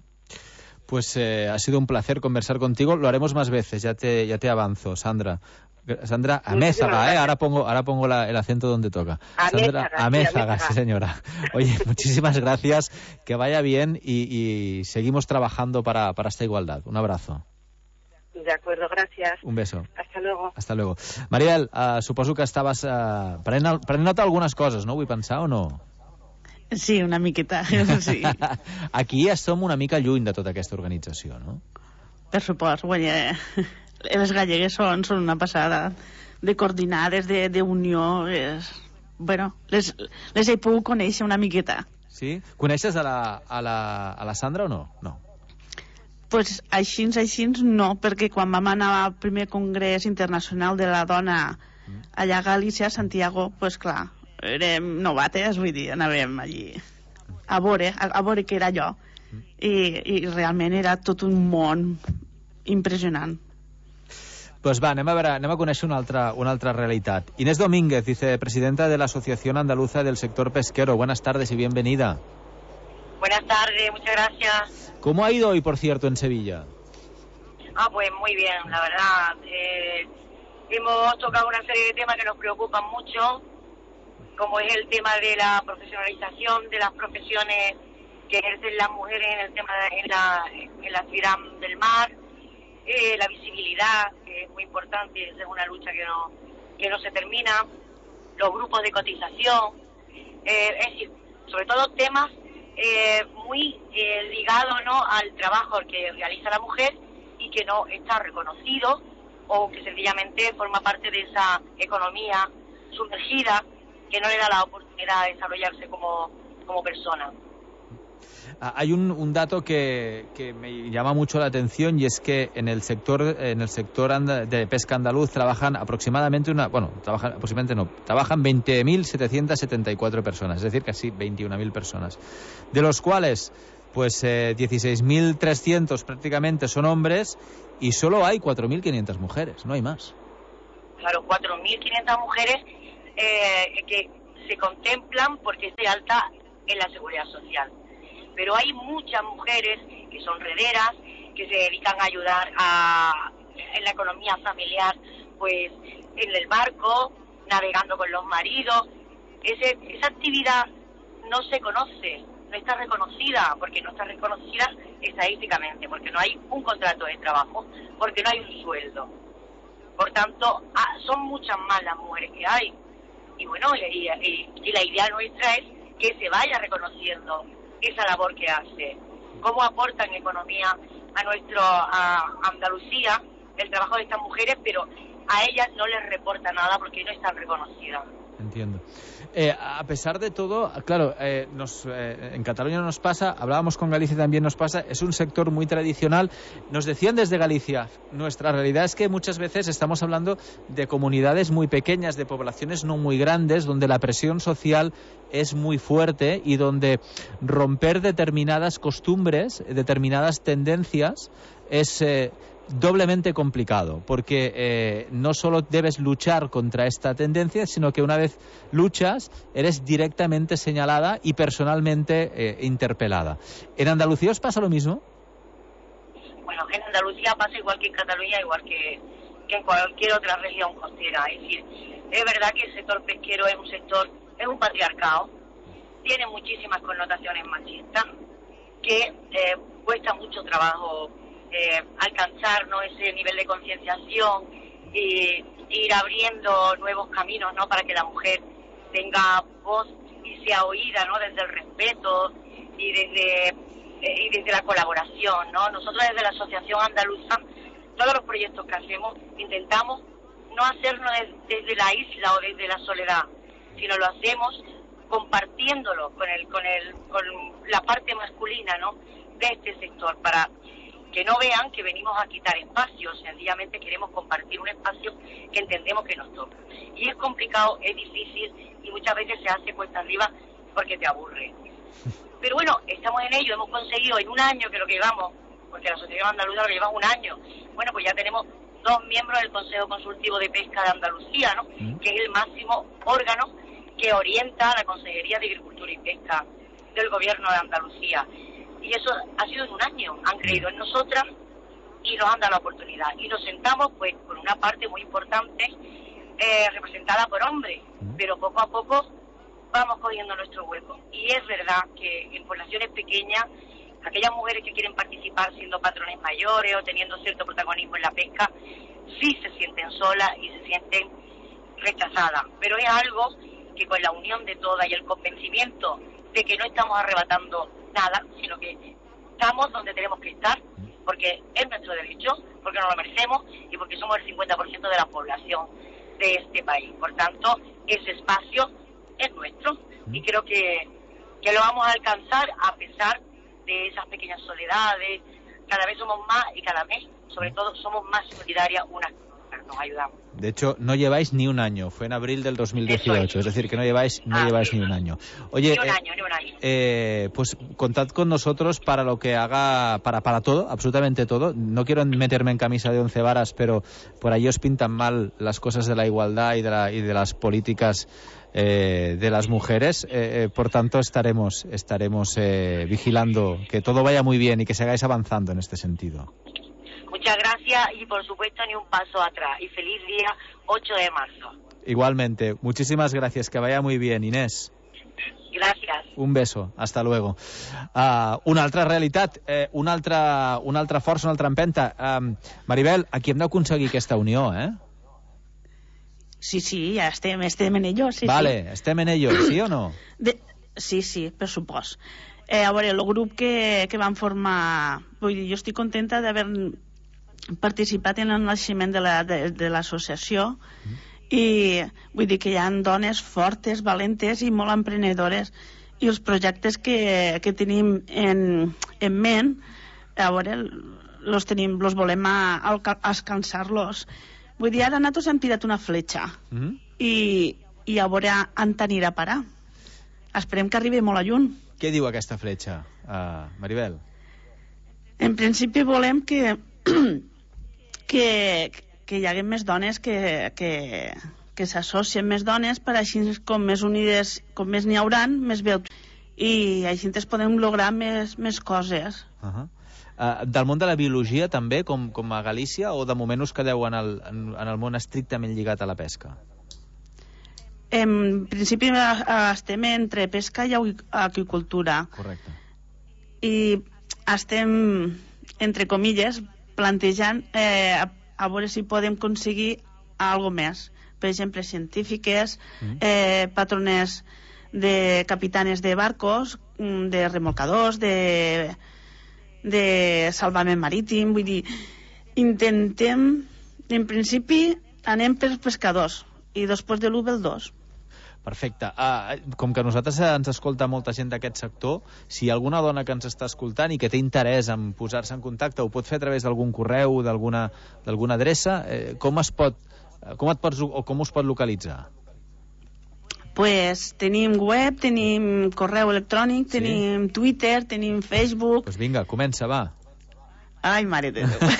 Pues ha sido un placer conversar contigo. Lo haremos más veces, ya te avanzo, Sandra. Sandra Amézaga, ahora pongo el acento donde toca. Sandra Amézaga, sí señora. Oye, muchísimas gracias, que vaya bien y seguimos trabajando para esta igualdad. Un abrazo. De acuerdo, gracias. Un beso. Hasta luego. Hasta luego. Mariel, suposo que estaves prenent nota algunes coses, no? Vull pensar, o no? Sí, una miqueta, sí. Aquí ja som una mica lluny de tota aquesta organització, no? Per supost, guanya. Les gallegues són una passada de coordinades, d'unió. Bueno, les he pogut conèixer una miqueta. Sí? Coneixes a la Sandra o no? No. Pues així no, perquè quan vam anar al primer congrés internacional de la dona allà a Galícia, a Santiago, pues clar, érem novates, vull dir, anàvem allí a veure què era allò, i realment era tot un món impressionant. Pues va, anem a conèixer una altra realitat. Inés Domínguez, vicepresidenta de la Asociación Andaluza del Sector Pesquero. Buenas tardes y bienvenida. Buenas tardes, muchas gracias. ¿Cómo ha ido hoy, por cierto, en Sevilla? Pues muy bien, la verdad. Hemos tocado una serie de temas que nos preocupan mucho, como es el tema de la profesionalización de las profesiones que ejercen las mujeres en el tema en la actividad del mar, la visibilidad, que es muy importante, es una lucha que no se termina, los grupos de cotización, es decir, sobre todo temas muy ligado, ¿no?, al trabajo que realiza la mujer y que no está reconocido, o que sencillamente forma parte de esa economía sumergida que no le da la oportunidad de desarrollarse como persona. Hay un dato que me llama mucho la atención, y es que en el sector de pesca andaluz trabajan aproximadamente trabajan 20.774 personas, es decir, casi 21.000 personas, de los cuales pues 16.300 prácticamente son hombres, y solo hay 4.500 mujeres, no hay más. Claro, 4.500 mujeres que se contemplan porque es de alta en la seguridad social. Pero hay muchas mujeres que son rederas, que se dedican a ayudar en la economía familiar, pues en el barco, navegando con los maridos. Esa actividad no se conoce, no está reconocida, porque no está reconocida estadísticamente, porque no hay un contrato de trabajo, porque no hay un sueldo. Por tanto, son muchas más las mujeres que hay. Y bueno, y la idea nuestra es que se vaya reconociendo esa labor que hace, cómo aportan economía a Andalucía el trabajo de estas mujeres, pero a ellas no les reporta nada porque no están reconocidas. Entiendo. A pesar de todo, claro, en Cataluña nos pasa, hablábamos con Galicia, también nos pasa, es un sector muy tradicional. Nos decían desde Galicia, nuestra realidad es que muchas veces estamos hablando de comunidades muy pequeñas, de poblaciones no muy grandes, donde la presión social es muy fuerte y donde romper determinadas costumbres, determinadas tendencias, es doblemente complicado, porque no solo debes luchar contra esta tendencia, sino que una vez luchas, eres directamente señalada y personalmente interpelada. ¿En Andalucía os pasa lo mismo? Bueno, en Andalucía pasa igual que en Cataluña, igual que en cualquier otra región costera. Es decir, es verdad que el sector pesquero es un patriarcado, tiene muchísimas connotaciones machistas, que cuesta mucho trabajo alcanzar, ¿no?, ese nivel de concienciación y ir abriendo nuevos caminos, ¿no?, para que la mujer tenga voz y sea oída, ¿no?, desde el respeto y desde la colaboración, ¿no? Nosotros desde la Asociación Andaluza, todos los proyectos que hacemos, intentamos no hacerlo desde la isla o desde la soledad, sino lo hacemos compartiéndolo con la parte masculina, ¿no?, de este sector, para que no vean que venimos a quitar espacios, sencillamente queremos compartir un espacio que entendemos que nos toca. Y es complicado, es difícil y muchas veces se hace cuesta arriba porque te aburre. Pero bueno, estamos en ello, hemos conseguido en un año que lo que llevamos, porque la Asociación Andaluza lo lleva un año, bueno, pues ya tenemos 2 miembros del Consejo Consultivo de Pesca de Andalucía, ¿no?, que es el máximo órgano que orienta a la Consejería de Agricultura y Pesca del Gobierno de Andalucía. Y eso ha sido en un año. Han creído en nosotras y nos han dado la oportunidad. Y nos sentamos, pues, con una parte muy importante representada por hombres, pero poco a poco vamos cogiendo nuestro hueco. Y es verdad que en poblaciones pequeñas, aquellas mujeres que quieren participar siendo patrones mayores o teniendo cierto protagonismo en la pesca, sí se sienten solas y se sienten rechazadas. Pero es algo que con la unión de todas y el convencimiento de que no estamos arrebatando nada, sino que estamos donde tenemos que estar, porque es nuestro derecho, porque nos lo merecemos y porque somos el 50% de la población de este país. Por tanto, ese espacio es nuestro y creo que lo vamos a alcanzar a pesar de esas pequeñas soledades. Cada vez somos más y cada mes, sobre todo, somos más solidarias unas con otras, nos ayudamos. De hecho, no lleváis ni un año, fue en abril del 2018, es decir, que no lleváis ni un año. Oye, ni un año. Pues contad con nosotros para lo que haga, para todo, absolutamente todo. No quiero meterme en camisa de 11 varas, pero por ahí os pintan mal las cosas de la igualdad y de las políticas de las mujeres. Por tanto, estaremos vigilando que todo vaya muy bien y que sigáis avanzando en este sentido. Muchas gracias y, por supuesto, ni un paso atrás. Y feliz día 8 de marzo. Igualmente. Muchísimas gracias. Que vaya muy bien, Inés. Gràcies. Un beso. Hasta luego. Una altra realitat, una altra força, una altra empenta. Maribel, aquí hem d'aconseguir aquesta unió, eh? Sí, ja estem en ello. Sí, vale, sí. Estem en ello, sí o no? Sí, per supost. A veure, el grup que van formar... Vull dir, jo estic contenta d'haver participat en el naixement de l'associació i vull dir que hi ha dones fortes, valentes i molt emprenedores, i els projectes que tenim en ment, a veure, los volem alcançar-los. Vull dir, ara nosaltres hem tirat una fletxa i a veure on anirà a parar. Esperem que arribi molt a lluny. Què diu aquesta fletxa, Maribel? En principi volem que hi hagi més dones que s'associen més dones, per així com més unides, com més n'hi hauran, més veus, i així ens podem lograr més coses. Del món de la biologia també, com a Galícia, o de moment us quedeu en el món estrictament lligat a la pesca? En principi estem entre pesca i aqüicultura. Correcte. I estem, entre comilles, plantejant a veure si podem aconseguir alguna més. Per exemple, científiques, patrones de capitanes de barcos, de remolcadors, de salvament marítim. Vull dir, intentem, en principi, anem pels pescadors i després de l'1 ve el 2. Perfecte. Com que nosaltres ens escolta molta gent d'aquest sector, si hi ha alguna dona que ens està escoltant i que té interès en posar-se en contacte, ho pot fer a través d'algun correu, d'alguna adreça, com us pot localitzar? Pues tenim web, tenim correu electrònic, tenim Twitter, tenim Facebook... Pues vinga, comença, va. Ai, mare de Déu.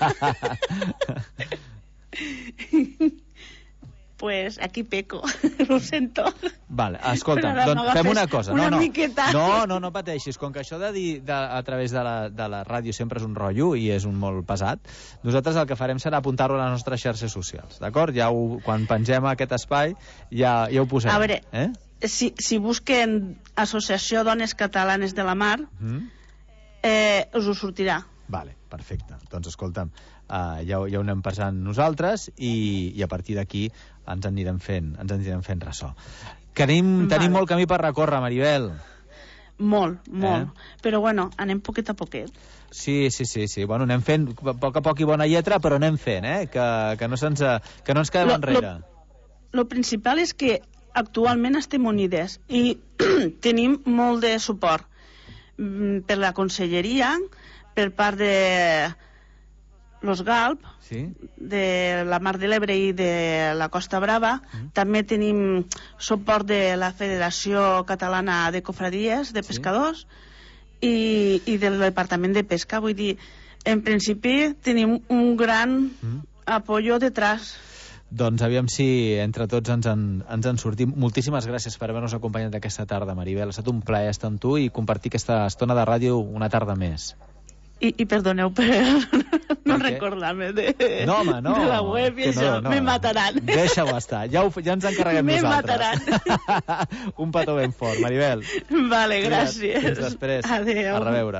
Pues aquí peco, ho sento. Vale, escolta, doncs fem una cosa. Miqueta. No pateixis, com que això de dir a través de la ràdio sempre és un rotllo i és un molt pesat, nosaltres el que farem serà apuntar-ho a les nostres xarxes socials, d'acord? Quan pengem aquest espai ja ho posem. A veure, si busquen Associació Dones Catalanes de la Mar, us ho sortirà. Vale, perfecte. Doncs escolta'm, ja ho anem passant nosaltres i a partir d'aquí ens anirem fent ressò. Tenim molt camí per recórrer, Maribel. Molt. Però bueno, anem poquet a poquet. Sí. Bueno, anem fent a poc i bona lletra, però anem fent, que no ens quedem enrere. Lo principal és que actualment estem unides i tenim molt de suport per la conselleria, per part de los GALP, de la Mar de l'Ebre i de la Costa Brava. També tenim suport de la Federació Catalana de Cofradies de Pescadors i del Departament de Pesca. Vull dir, en principi tenim un gran apoyo detrás. Doncs aviam si entre tots ens en sortim. Moltíssimes gràcies per haver-nos acompanyat aquesta tarda, Maribel. Ha estat un plaer estar amb tu i compartir aquesta estona de ràdio una tarda més. I perdoneu per no recordar-me de la web i això. Me mataran. Deixa-ho estar. Ja ens encarreguem nosaltres. Me mataran. Un petó ben fort, Maribel. Vale, gràcies. Fins després. Adéu. A reveure.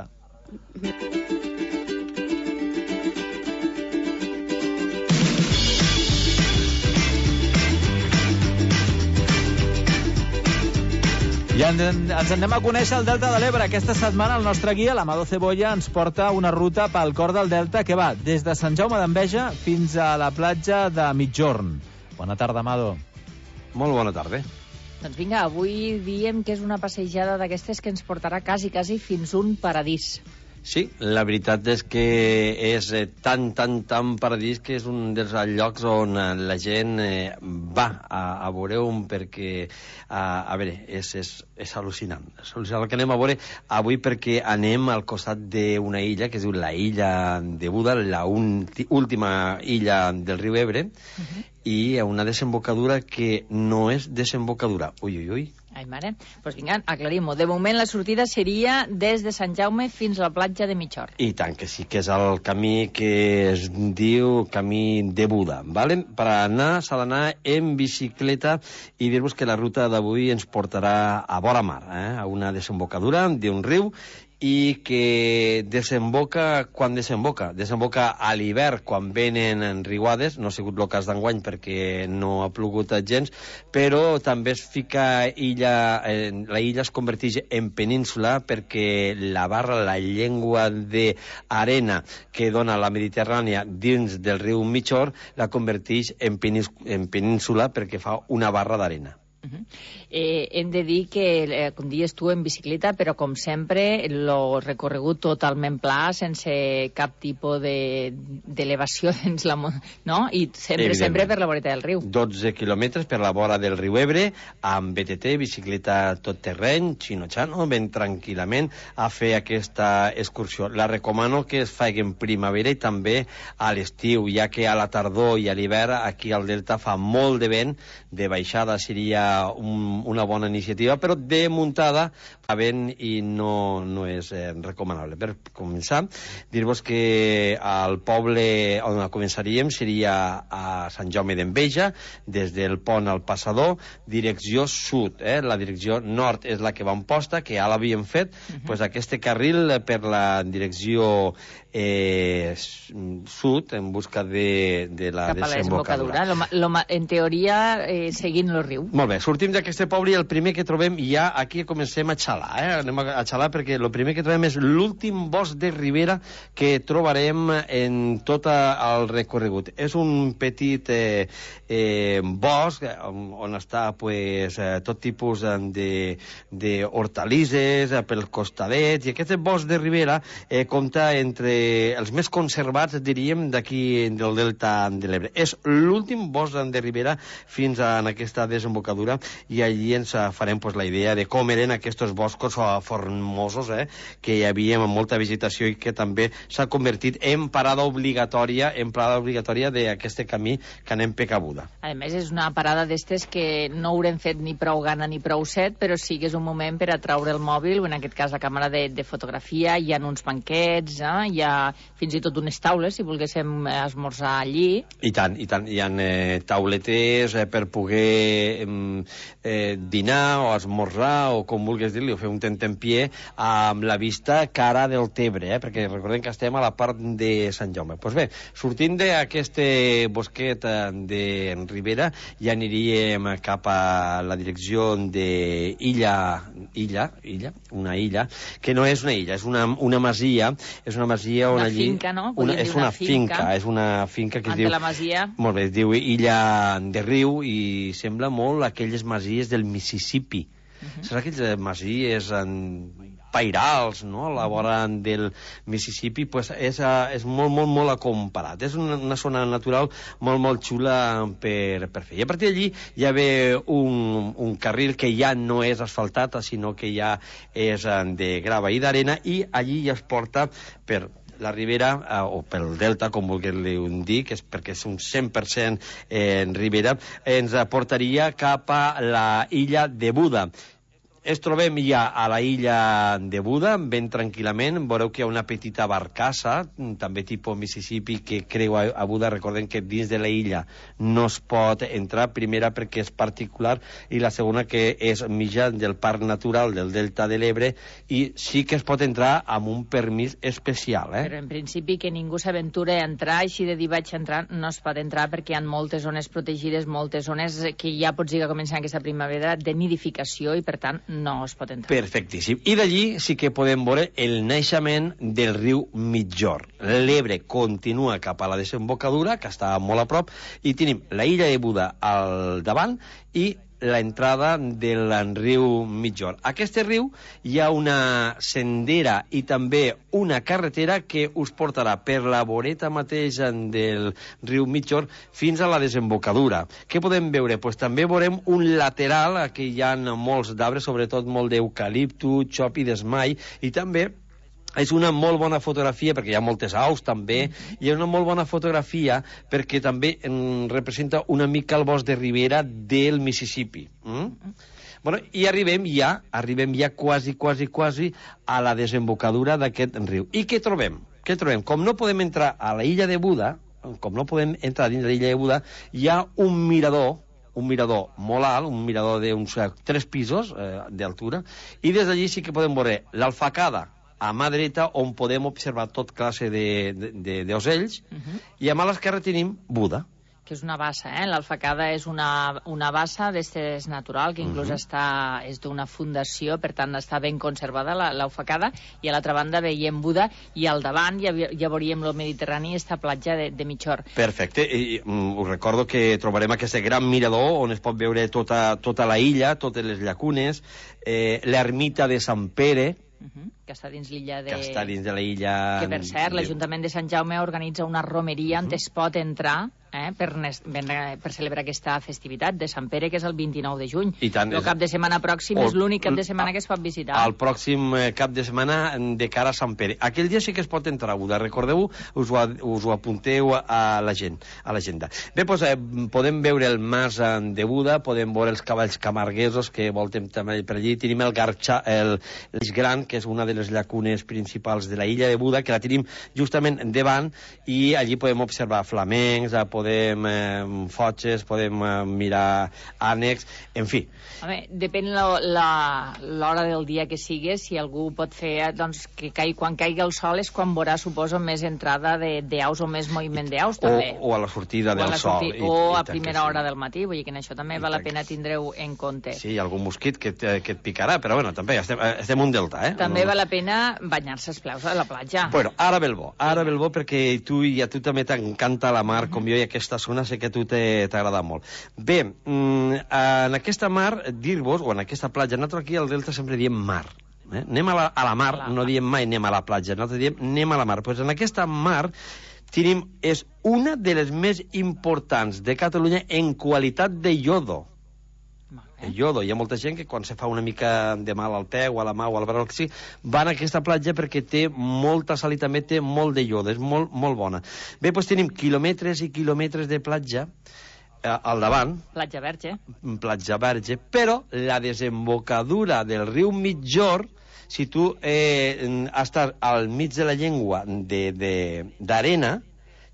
I ens anem a conèixer el Delta de l'Ebre. Aquesta setmana el nostre guia, l'Amado Cebolla, ens porta una ruta pel cor del Delta que va des de Sant Jaume d'Enveja fins a la platja de Migjorn. Bona tarda, Amado. Molt bona tarda. Doncs vinga, avui diem que és una passejada d'aquestes que ens portarà quasi fins un paradís. Sí, la veritat és que és tan paradís que és un dels llocs on la gent va a veure perquè, a veure, és al·lucinant. És al·lucinant el que anem a veure avui perquè anem al costat d'una illa que es diu la illa de Buda, l'última illa del riu Ebre, i una desembocadura que no és desembocadura. Ui. Ai, mare. Doncs vinga, aclarim-ho. De moment la sortida seria des de Sant Jaume fins a la platja de Migjorn. I tant que sí, que és el camí que es diu camí de Buda, ¿vale? Per anar s'ha d'anar en bicicleta i dir-vos que la ruta d'avui ens portarà a vora mar, a una desembocadura d'un riu i que desemboca quan desemboca. Desemboca a l'hivern quan venen riuades, no ha sigut el cas d'enguany perquè no ha plogut gens, però també es fica la illa es converteix en península perquè la barra, la llengua d'arena que dona la Mediterrània dins del riu Migjorn la converteix en península perquè fa una barra d'arena. Hem de dir que, com dius tu, en bicicleta, però com sempre el recorregut totalment pla, sense cap tipus d'elevació dins la... no? I sempre per la voreta del riu. 12 quilòmetres per la vora del riu Ebre, amb BTT, bicicleta tot terreny, xino-xano, ben tranquil·lament a fer aquesta excursió. La recomano que es faci en primavera i també a l'estiu, ja que a la tardor i a l'hivern aquí al Delta fa molt de vent, de baixada seria una bona iniciativa, però de muntada fa vent i no és recomanable. Per començar, dir-vos que el poble on començaríem seria a Sant Jaume d'Enveja, des del pont al Passador, direcció sud. La direcció nord és la que va en posta, que ja l'havíem fet, pues aquest carril per la direcció sud, en busca de la desembocadura. En teoria, seguint el riu. Molt bé, sortim d'aquest poble i el primer que trobem, ja aquí comencem a xalar. Anem a xalar perquè el primer que trobem és l'últim bosc de ribera que trobarem en tot el recorregut. És un petit bosc on està tot tipus d'hortalisses pel costadet, i aquest bosc de ribera compta entre els més conservats, diríem, d'aquí del Delta de l'Ebre. És l'últim bosc de ribera fins a aquesta desembocadura, i allí ens farem la idea de com eren aquests boscos formosos que hi havia amb molta vegetació i que també s'ha convertit en parada obligatòria d'aquest camí que anem pecabuda. A més, és una parada d'estes que no haurem fet ni prou gana ni prou set, però sí que és un moment per a traure el mòbil, o en aquest cas la càmera de fotografia. Hi ha uns banquets, hi ha fins i tot unes taules, si volguéssim esmorzar allí. I tant. Hi ha tauletes per poder dinar o esmorzar o com vulguis dir-li, o fer un tentempié amb la vista cara del Tebre, perquè recordem que estem a la part de Sant Jaume. Doncs bé, sortint d'aquest bosquet de Ribera ja aniríem cap a la direcció d'Illa, una illa, que no és una illa, és una masia, on una allí... finca, no? És una finca, és una finca que es diu... la masia. Molt bé, es diu Illa de Riu i sembla molt aquelles masies del Mississippi. Saps aquelles masies pairals, no?, a la vora del Mississippi, pues és molt, molt, molt acomparat. És una zona natural molt, molt xula per fer. I a partir d'allí hi ha un carril que ja no és asfaltat, sinó que ja és de grava i d'arena, i allí ja es porta per la Ribera, o pel Delta, com vulgueu-li dir, que és perquè és un 100% en Ribera, ens portaria cap a la illa de Buda. Ens trobem ja a la illa de Buda, ben tranquil·lament. Veureu que hi ha una petita barcassa, també tipus Mississippi, que creua a Buda. Recordem que dins de la illa no es pot entrar, primera perquè és particular i la segona que és mitjà del Parc Natural del Delta de l'Ebre, i sí que es pot entrar amb un permís especial. Però en principi que ningú s'aventura a entrar, així de dir vaig entrar, no es pot entrar perquè hi ha moltes zones protegides, moltes zones que ja pots dir que comencen aquesta primavera de nidificació i per tant no es pot entrar. Perfectíssim. I d'allí sí que podem veure el naixement del riu Mitjor. L'Ebre continua cap a la desembocadura, que està molt a prop, i tenim la illa de Buda al davant i l'entrada del riu Mitjor. A aquest riu hi ha una sendera i també una carretera que us portarà per la voreta mateix del riu Mitjor fins a la desembocadura. Què podem veure? Pues també veurem un lateral, que hi ha molts d'arbres, sobretot molt d'eucaliptu, xop i d'esmai, i també és una molt bona fotografia, perquè hi ha moltes aus també, i és una molt bona fotografia perquè també representa una mica el bosc de ribera del Mississippi. Bueno, i arribem ja quasi a la desembocadura d'aquest riu. I què trobem? Com no podem entrar a la illa de Buda, com no podem entrar dins de l'illa de Buda, hi ha un mirador molt alt, un mirador d'uns 3 pisos d'altura, i des d'allí sí que podem veure l'Alfacada a mà dreta, on podem observar tot classe d'ocells, i a mà l'esquerra tenim Buda. Que és una bassa, L'Alfacada és una bassa d'estes natural, que inclús és d'una fundació, per tant està ben conservada l'Alfacada, i a l'altra banda veiem Buda, i al davant ja veuríem el Mediterrani, esta platja de Mitjor. Perfecte, i us recordo que trobarem aquest gran mirador on es pot veure tota la illa, totes les llacunes, l'ermita de Sant Pere, que està dins l'illa de... Que està dins de la illa... Que, per cert, l'Ajuntament de Sant Jaume organitza una romeria on es pot entrar per celebrar aquesta festivitat de Sant Pere, que és el 29 de juny. El cap de setmana pròxim és l'únic cap de setmana que es pot visitar. El pròxim cap de setmana de cara a Sant Pere. Aquell dia sí que es pot entrar a Buda. Recordeu, us ho apunteu a l'agenda. Bé, doncs podem veure el mas de Buda, podem veure els cavalls camarguesos que voltem també per allí. Tenim el l'Eix Gran, que és una de les llacunes principals de la illa de Buda, que la tenim justament davant, i allí podem observar flamencs, podem fotges, podem mirar ànecs, en fi. Depèn l'hora del dia que sigui, si algú pot fer, doncs, que quan caigui el sol és quan veurà, suposo, més entrada d'aus o més moviment d'aus, també. O a la sortida del sol. O a primera hora del matí, vull dir que en això també val la pena tindre-ho en compte. Sí, hi ha algun mosquit que et picarà, però bueno, també estem un delta, També val la pena banyar-se els peus a la platja. Bueno, ara ve el bo, perquè a tu també t'encanta la mar, com jo, i aquesta zona sé que a tu t'agrada molt. Bé, en aquesta mar, dir-vos, o en aquesta platja, nosaltres aquí al delta sempre diem mar. Anem a la mar, no diem mai anem a la platja, nosaltres diem anem a la mar. Doncs en aquesta mar és una de les més importants de Catalunya en qualitat de iodo. El iodo. Hi ha molta gent que quan se fa una mica de mal al peu, a la mà o al braç, que sí, van a aquesta platja perquè té molta sal i també té molt de iodo, és molt, molt bona. Bé, doncs tenim quilòmetres i quilòmetres de platja al davant. Platja Verge, però la desembocadura del riu Mitjor, si tu estàs al mig de la llengua d'arena,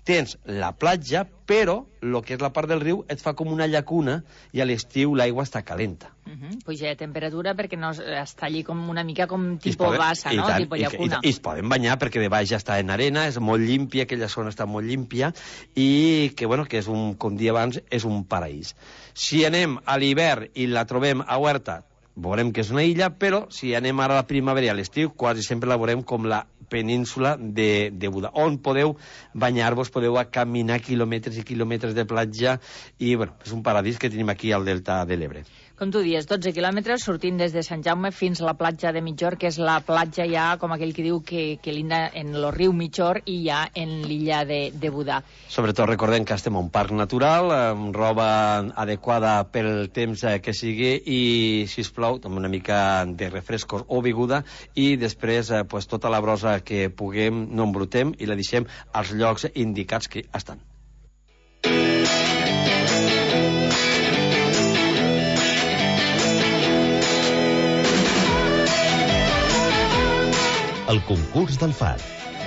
tens la platja, però el que és la part del riu et fa com una llacuna i a l'estiu l'aigua està calenta. Puja de temperatura perquè no està allí com una mica com tipus bassa, no? Tipus llacuna. I es poden banyar perquè de baix ja està en arena, és molt límpia, aquella zona està molt límpia i que, bueno, que és un, com dia abans, és un paraís. Si anem a l'hivern i la trobem a Huerta, veurem que és una illa, però si anem ara a la primavera i a l'estiu, quasi sempre la veurem com la península de Buda, on podeu banyar-vos, podeu caminar quilòmetres i quilòmetres de platja i, bueno, és un paradís que tenim aquí al Delta de l'Ebre. Com tu dius, 12 quilòmetres sortint des de Sant Jaume fins a la platja de Mitjor, que és la platja ja, com aquell que diu, que linda en el riu Mitjor i ja en l'illa de Buda. Sobretot recordem que estem a un parc natural, amb roba adequada pel temps que sigui i, sisplau, amb una mica de refrescos o beguda i després pues, tota la brosa que puguem no embrutem i la deixem als llocs indicats que estan. El concurs del far.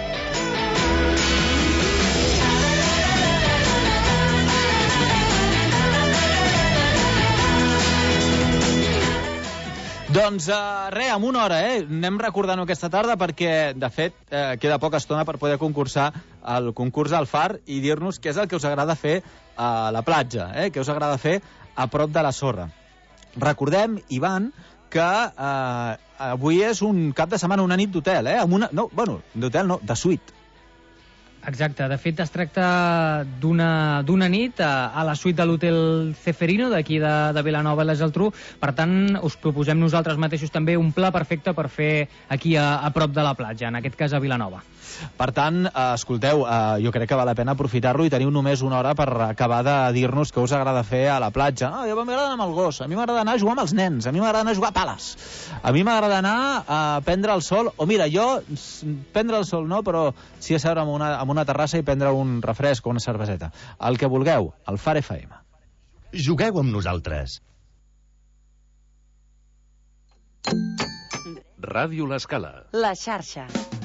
Doncs res, en una hora, anem recordant aquesta tarda perquè, de fet, queda poca estona per poder concursar al concurs del far i dir-nos què és el que us agrada fer a la platja, què us agrada fer a prop de la sorra. Recordem, Ivan, que avui és un cap de setmana, una nit d'hotel, d'hotel no, de suite. Exacte, de fet es tracta d'una nit a la suite de l'hotel Ceferino d'aquí de Vilanova i la Geltrú. Per tant, us proposem nosaltres mateixos també un pla perfecte per fer aquí a prop de la platja, en aquest cas a Vilanova. Per tant, escolteu, jo crec que val la pena aprofitar-lo i teniu només una hora per acabar de dir-nos què us agrada fer a la platja. A mi m'agrada anar amb el gos, a mi m'agrada anar a jugar amb els nens, a mi m'agrada anar a jugar a pales, a mi m'agrada anar a prendre el sol, o mira, jo prendre el sol no, però sí a seure en una terrassa i prendre un refresc o una cerveseta. El que vulgueu, al Far FM. Jugueu amb nosaltres. Ràdio L'Escala. La xarxa.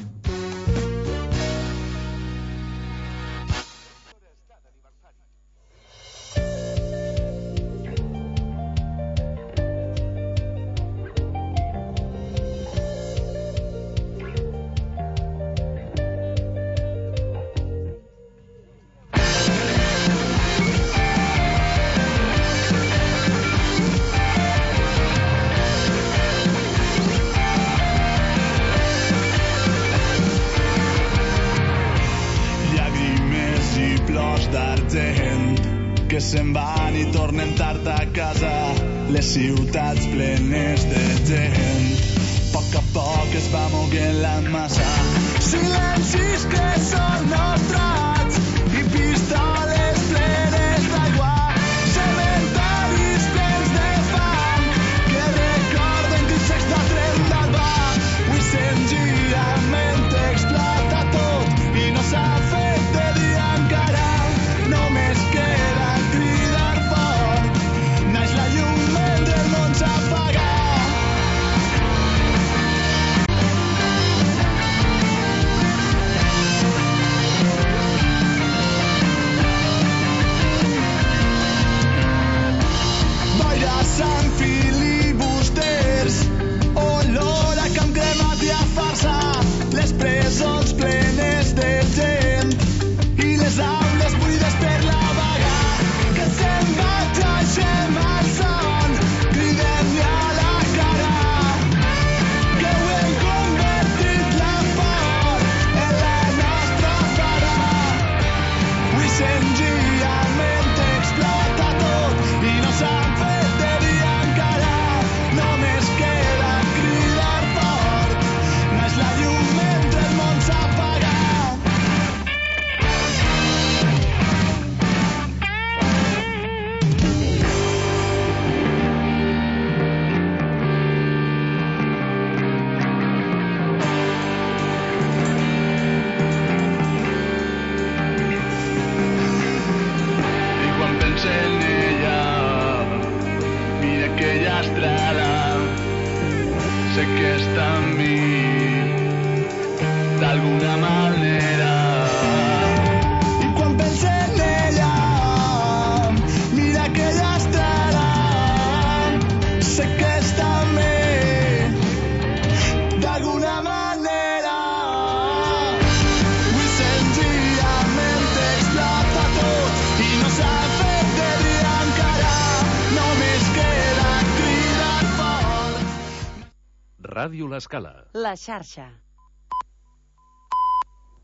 Que se'n van i tornem tard a casa, les ciutats plenes de gent. A poc es va moguent la massa, silencis que són nostrats i pistoles plenes d'aigua, cementaris plens de fam que recorden que s'està tren d'alba. Avui senzillament explota tot i no s'ha fet de dia encara. Només queda cridar fort, naix la llum mentre el món s'apaga. Boira, sang, filibusters, olor a camp cremat i a farsa, les presons plenes de gent i les aules buides per la vaga, que se'n va traixem al son, cridem-li a la cara, que ho hem convertit la por en la nostra fara. Avui senzillament explota tot i no s'han fet de dia encara, només queda cridar fort, naix la llum mentre el món s'apaga. En ella, mira que ella estrada, sé que està amb mi d'alguna manera. I quan Ràdio L'Escala. La xarxa.